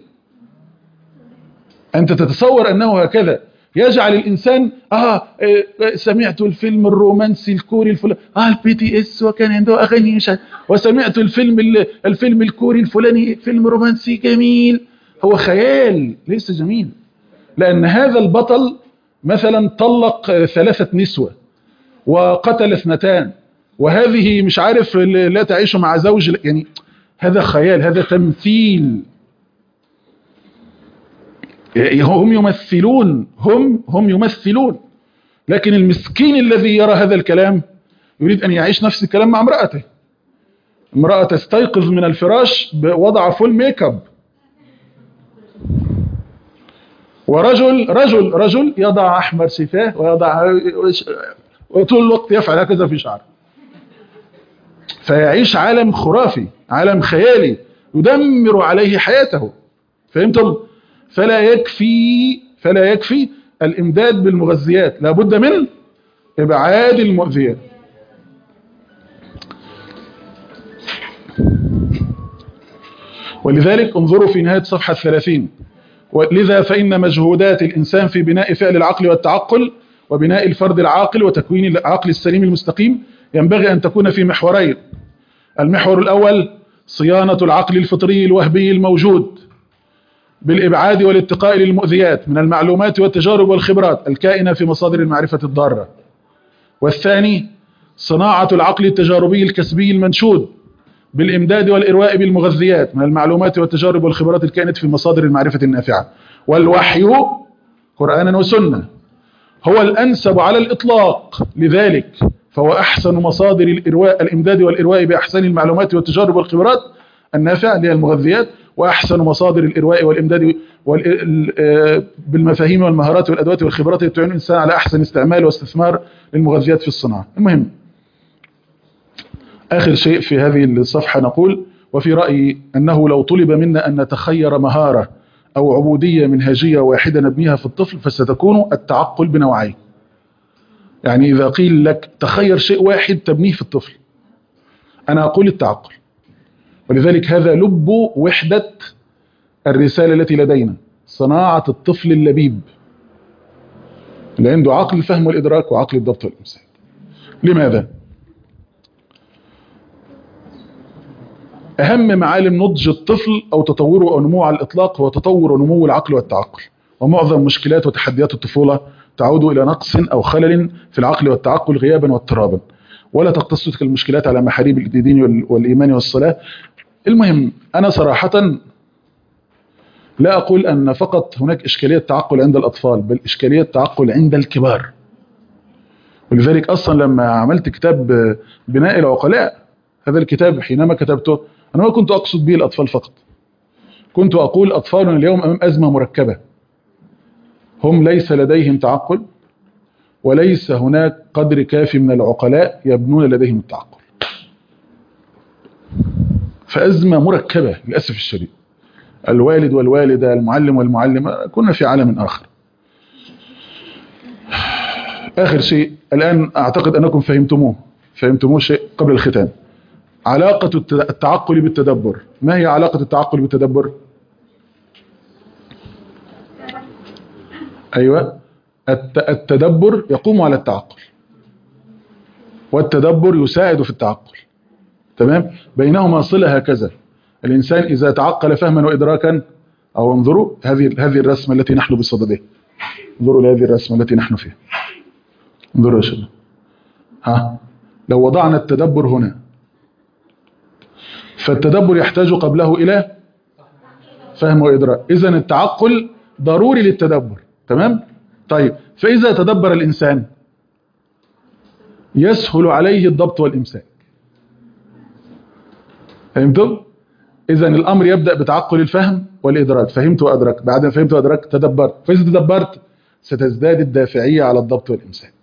أنت تتصور أنه هكذا يجعل الإنسان آه سمعت الفيلم الرومانسي الكوري الفلاني آه البي تي اس وكان عنده أغاني مش وسمعت الفيلم الفيلم الكوري الفلاني فيلم رومانسي جميل. هو خيال ليس جميل، لأن هذا البطل مثلا طلق ثلاثة نسوة وقتل اثنتان، وهذه مش عارف لا تعيش مع زوج، يعني هذا خيال، هذا تمثيل. هم يمثلون هم هم يمثلون لكن المسكين الذي يرى هذا الكلام يريد أن يعيش نفس الكلام مع امرأته. امرأة تستيقظ من الفراش بوضع فول ميك اب، ورجل رجل رجل يضع أحمر شفاه ويضع وطول الوقت يفعل هكذا في شعره، فيعيش عالم خرافي، عالم خيالي يدمر عليه حياته. فهمتم؟ فلا يكفي فلا يكفي الإمداد بالمغذيات، لابد من إبعاد المؤذيات. ولذلك انظروا في نهاية صفحة الثلاثين: ولذا فإن مجهودات الإنسان في بناء فعل العقل والتعقل وبناء الفرد العاقل وتكوين العقل السليم المستقيم ينبغي أن تكون في محورين. المحور الأول صيانة العقل الفطري الوهبي الموجود بالإبعاد والاتقاء للمؤذيات من المعلومات والتجارب والخبرات الكائنة في مصادر المعرفة الضارة. والثاني صناعة العقل التجاربي الكسبي المنشود بالإمداد والإرواء بالمغذيات من المعلومات والتجارب والخبرات الكائنة في مصادر المعرفة النافعة. والوحي قرآنا وسنة هو الأنسب على الإطلاق لذلك، فهو أحسن مصادر الإرواء الإمداد والإرواء بأحسن المعلومات والتجارب والخبرات النافعة اللي هي المغذيات، وأحسن مصادر الإرواء والإمداد بالمفاهيم والمهارات والأدوات والخبرات التي تعين الإنسان على أحسن استعمال واستثمار للمغذيات في الصناعة. المهم آخر شيء في هذه الصفحة نقول: وفي رأيي أنه لو طلب منا أن نتخير مهارة أو عبودية منهجية واحدة نبنيها في الطفل فستكون التعقل بنوعين. يعني إذا قيل لك تخير شيء واحد تبنيه في الطفل، أنا أقول التعقل. ولذلك هذا لب وحدة الرسالة التي لدينا، صناعة الطفل اللبيب اللي عنده عقل الفهم والإدراك وعقل الضبط والإمساك. لماذا؟ أهم معالم نضج الطفل أو تطوره أو نموه على الإطلاق هو تطور ونمو العقل والتعقل، ومعظم مشكلات وتحديات الطفولة تعود إلى نقص أو خلل في العقل والتعقل غيابا واضطرابا، ولا تقتص تلك المشكلات على محاريب الدين والإيمان والصلاة. المهم أنا صراحة لا أقول أن فقط هناك إشكالية تعقل عند الأطفال، بل إشكالية تعقل عند الكبار. ولذلك أصلا لما عملت كتاب بناء العقلاء، هذا الكتاب حينما كتبته أنا ما كنت أقصد به الأطفال فقط، كنت أقول أطفالنا اليوم أمام أزمة مركبة، هم ليس لديهم تعقل وليس هناك قدر كافي من العقلاء يبنون لديهم التعقل، فأزمة مركبة للأسف الشديد. الوالد والوالدة، المعلم والمعلمة، كنا في عالم آخر. آخر شيء الآن أعتقد أنكم فهمتموه فهمتموه شيء قبل الختام: علاقة التعقل بالتدبر. ما هي علاقة التعقل بالتدبر؟ أيوة، التدبر يقوم على التعقل والتدبر يساعد في التعقل، تمام؟ بينهما صلة هكذا. الإنسان إذا تعقل فهما وإدراكا، أو انظروا هذه هذه الرسمة التي نحن بصددها، انظروا لهذه الرسمة التي نحن فيها، انظروا يا شباب. ها، لو وضعنا التدبر هنا، فالتدبر يحتاج قبله إلى فهم وإدراك، إذن التعقل ضروري للتدبر، تمام؟ طيب، فإذا تدبر الإنسان يسهل عليه الضبط والإمساك. فهمتم؟ إذن الأمر يبدأ بتعقل الفهم والإدراك، فهمت وأدرك، بعد ما فهمت وأدركت تدبرت، فإذا تدبرت ستزداد الدافعية على الضبط والإمساك.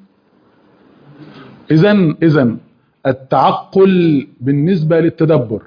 إذن إذن التعقل بالنسبة للتدبر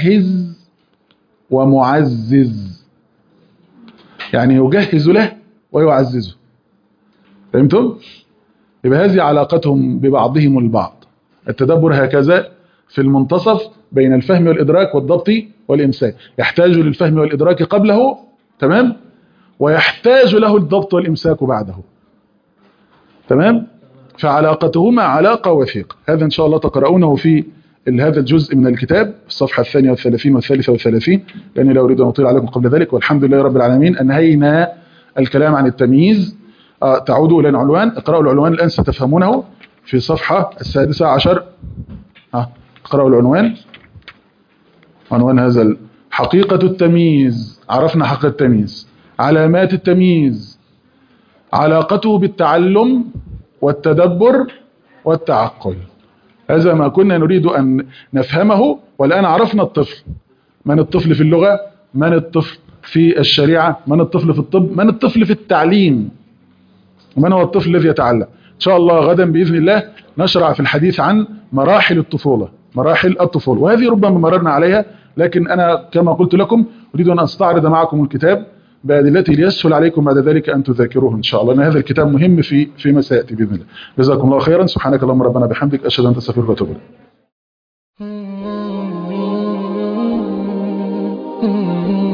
مجهز ومعزز، يعني يجهز له ويعززه. فهمتم؟ يبقى هذه علاقتهم ببعضهم البعض. التدبر هكذا في المنتصف بين الفهم والإدراك والضبط والإمساك، يحتاج للفهم والإدراك قبله، تمام، ويحتاج له الضبط والإمساك بعده، تمام. فعلاقتهما علاقة وثيقة. هذا إن شاء الله تقرؤونه في هذا الجزء من الكتاب في الصفحة الثانية والثلاثين والثالثة والثلاثين، لأني لا أريد أن أطيل عليكم قبل ذلك. والحمد لله رب العالمين أنهينا الكلام عن التمييز. آه تعودوا إلى العنوان، اقرأوا العنوان الآن ستفهمونه في الصفحة السادسة عشر. آه اقرأوا العنوان، عنوان هذا حقيقة التمييز. عرفنا حقيقة التمييز، علامات التمييز، علاقته بالتعلم والتدبر والتعقل. هذا ما كنا نريد أن نفهمه. والآن عرفنا الطفل، من الطفل في اللغة، من الطفل في الشريعة، من الطفل في الطب، من الطفل في التعليم، من هو الطفل الذي يتعلم. إن شاء الله غدا بإذن الله نشرع في الحديث عن مراحل الطفولة، مراحل الطفولة، وهذه ربما مررنا عليها، لكن أنا كما قلت لكم أريد أن أستعرض معكم الكتاب بأدلته ليسهل عليكم بعد ذلك أن تذاكروه إن شاء الله، لأن هذا الكتاب مهم في فيما سيأتي بإذن الله. جزاكم الله خيرا. سبحانك اللهم ربنا بحمدك، أشهد أن لا إله إلا أنت، أستغفرك وأتوب إليك.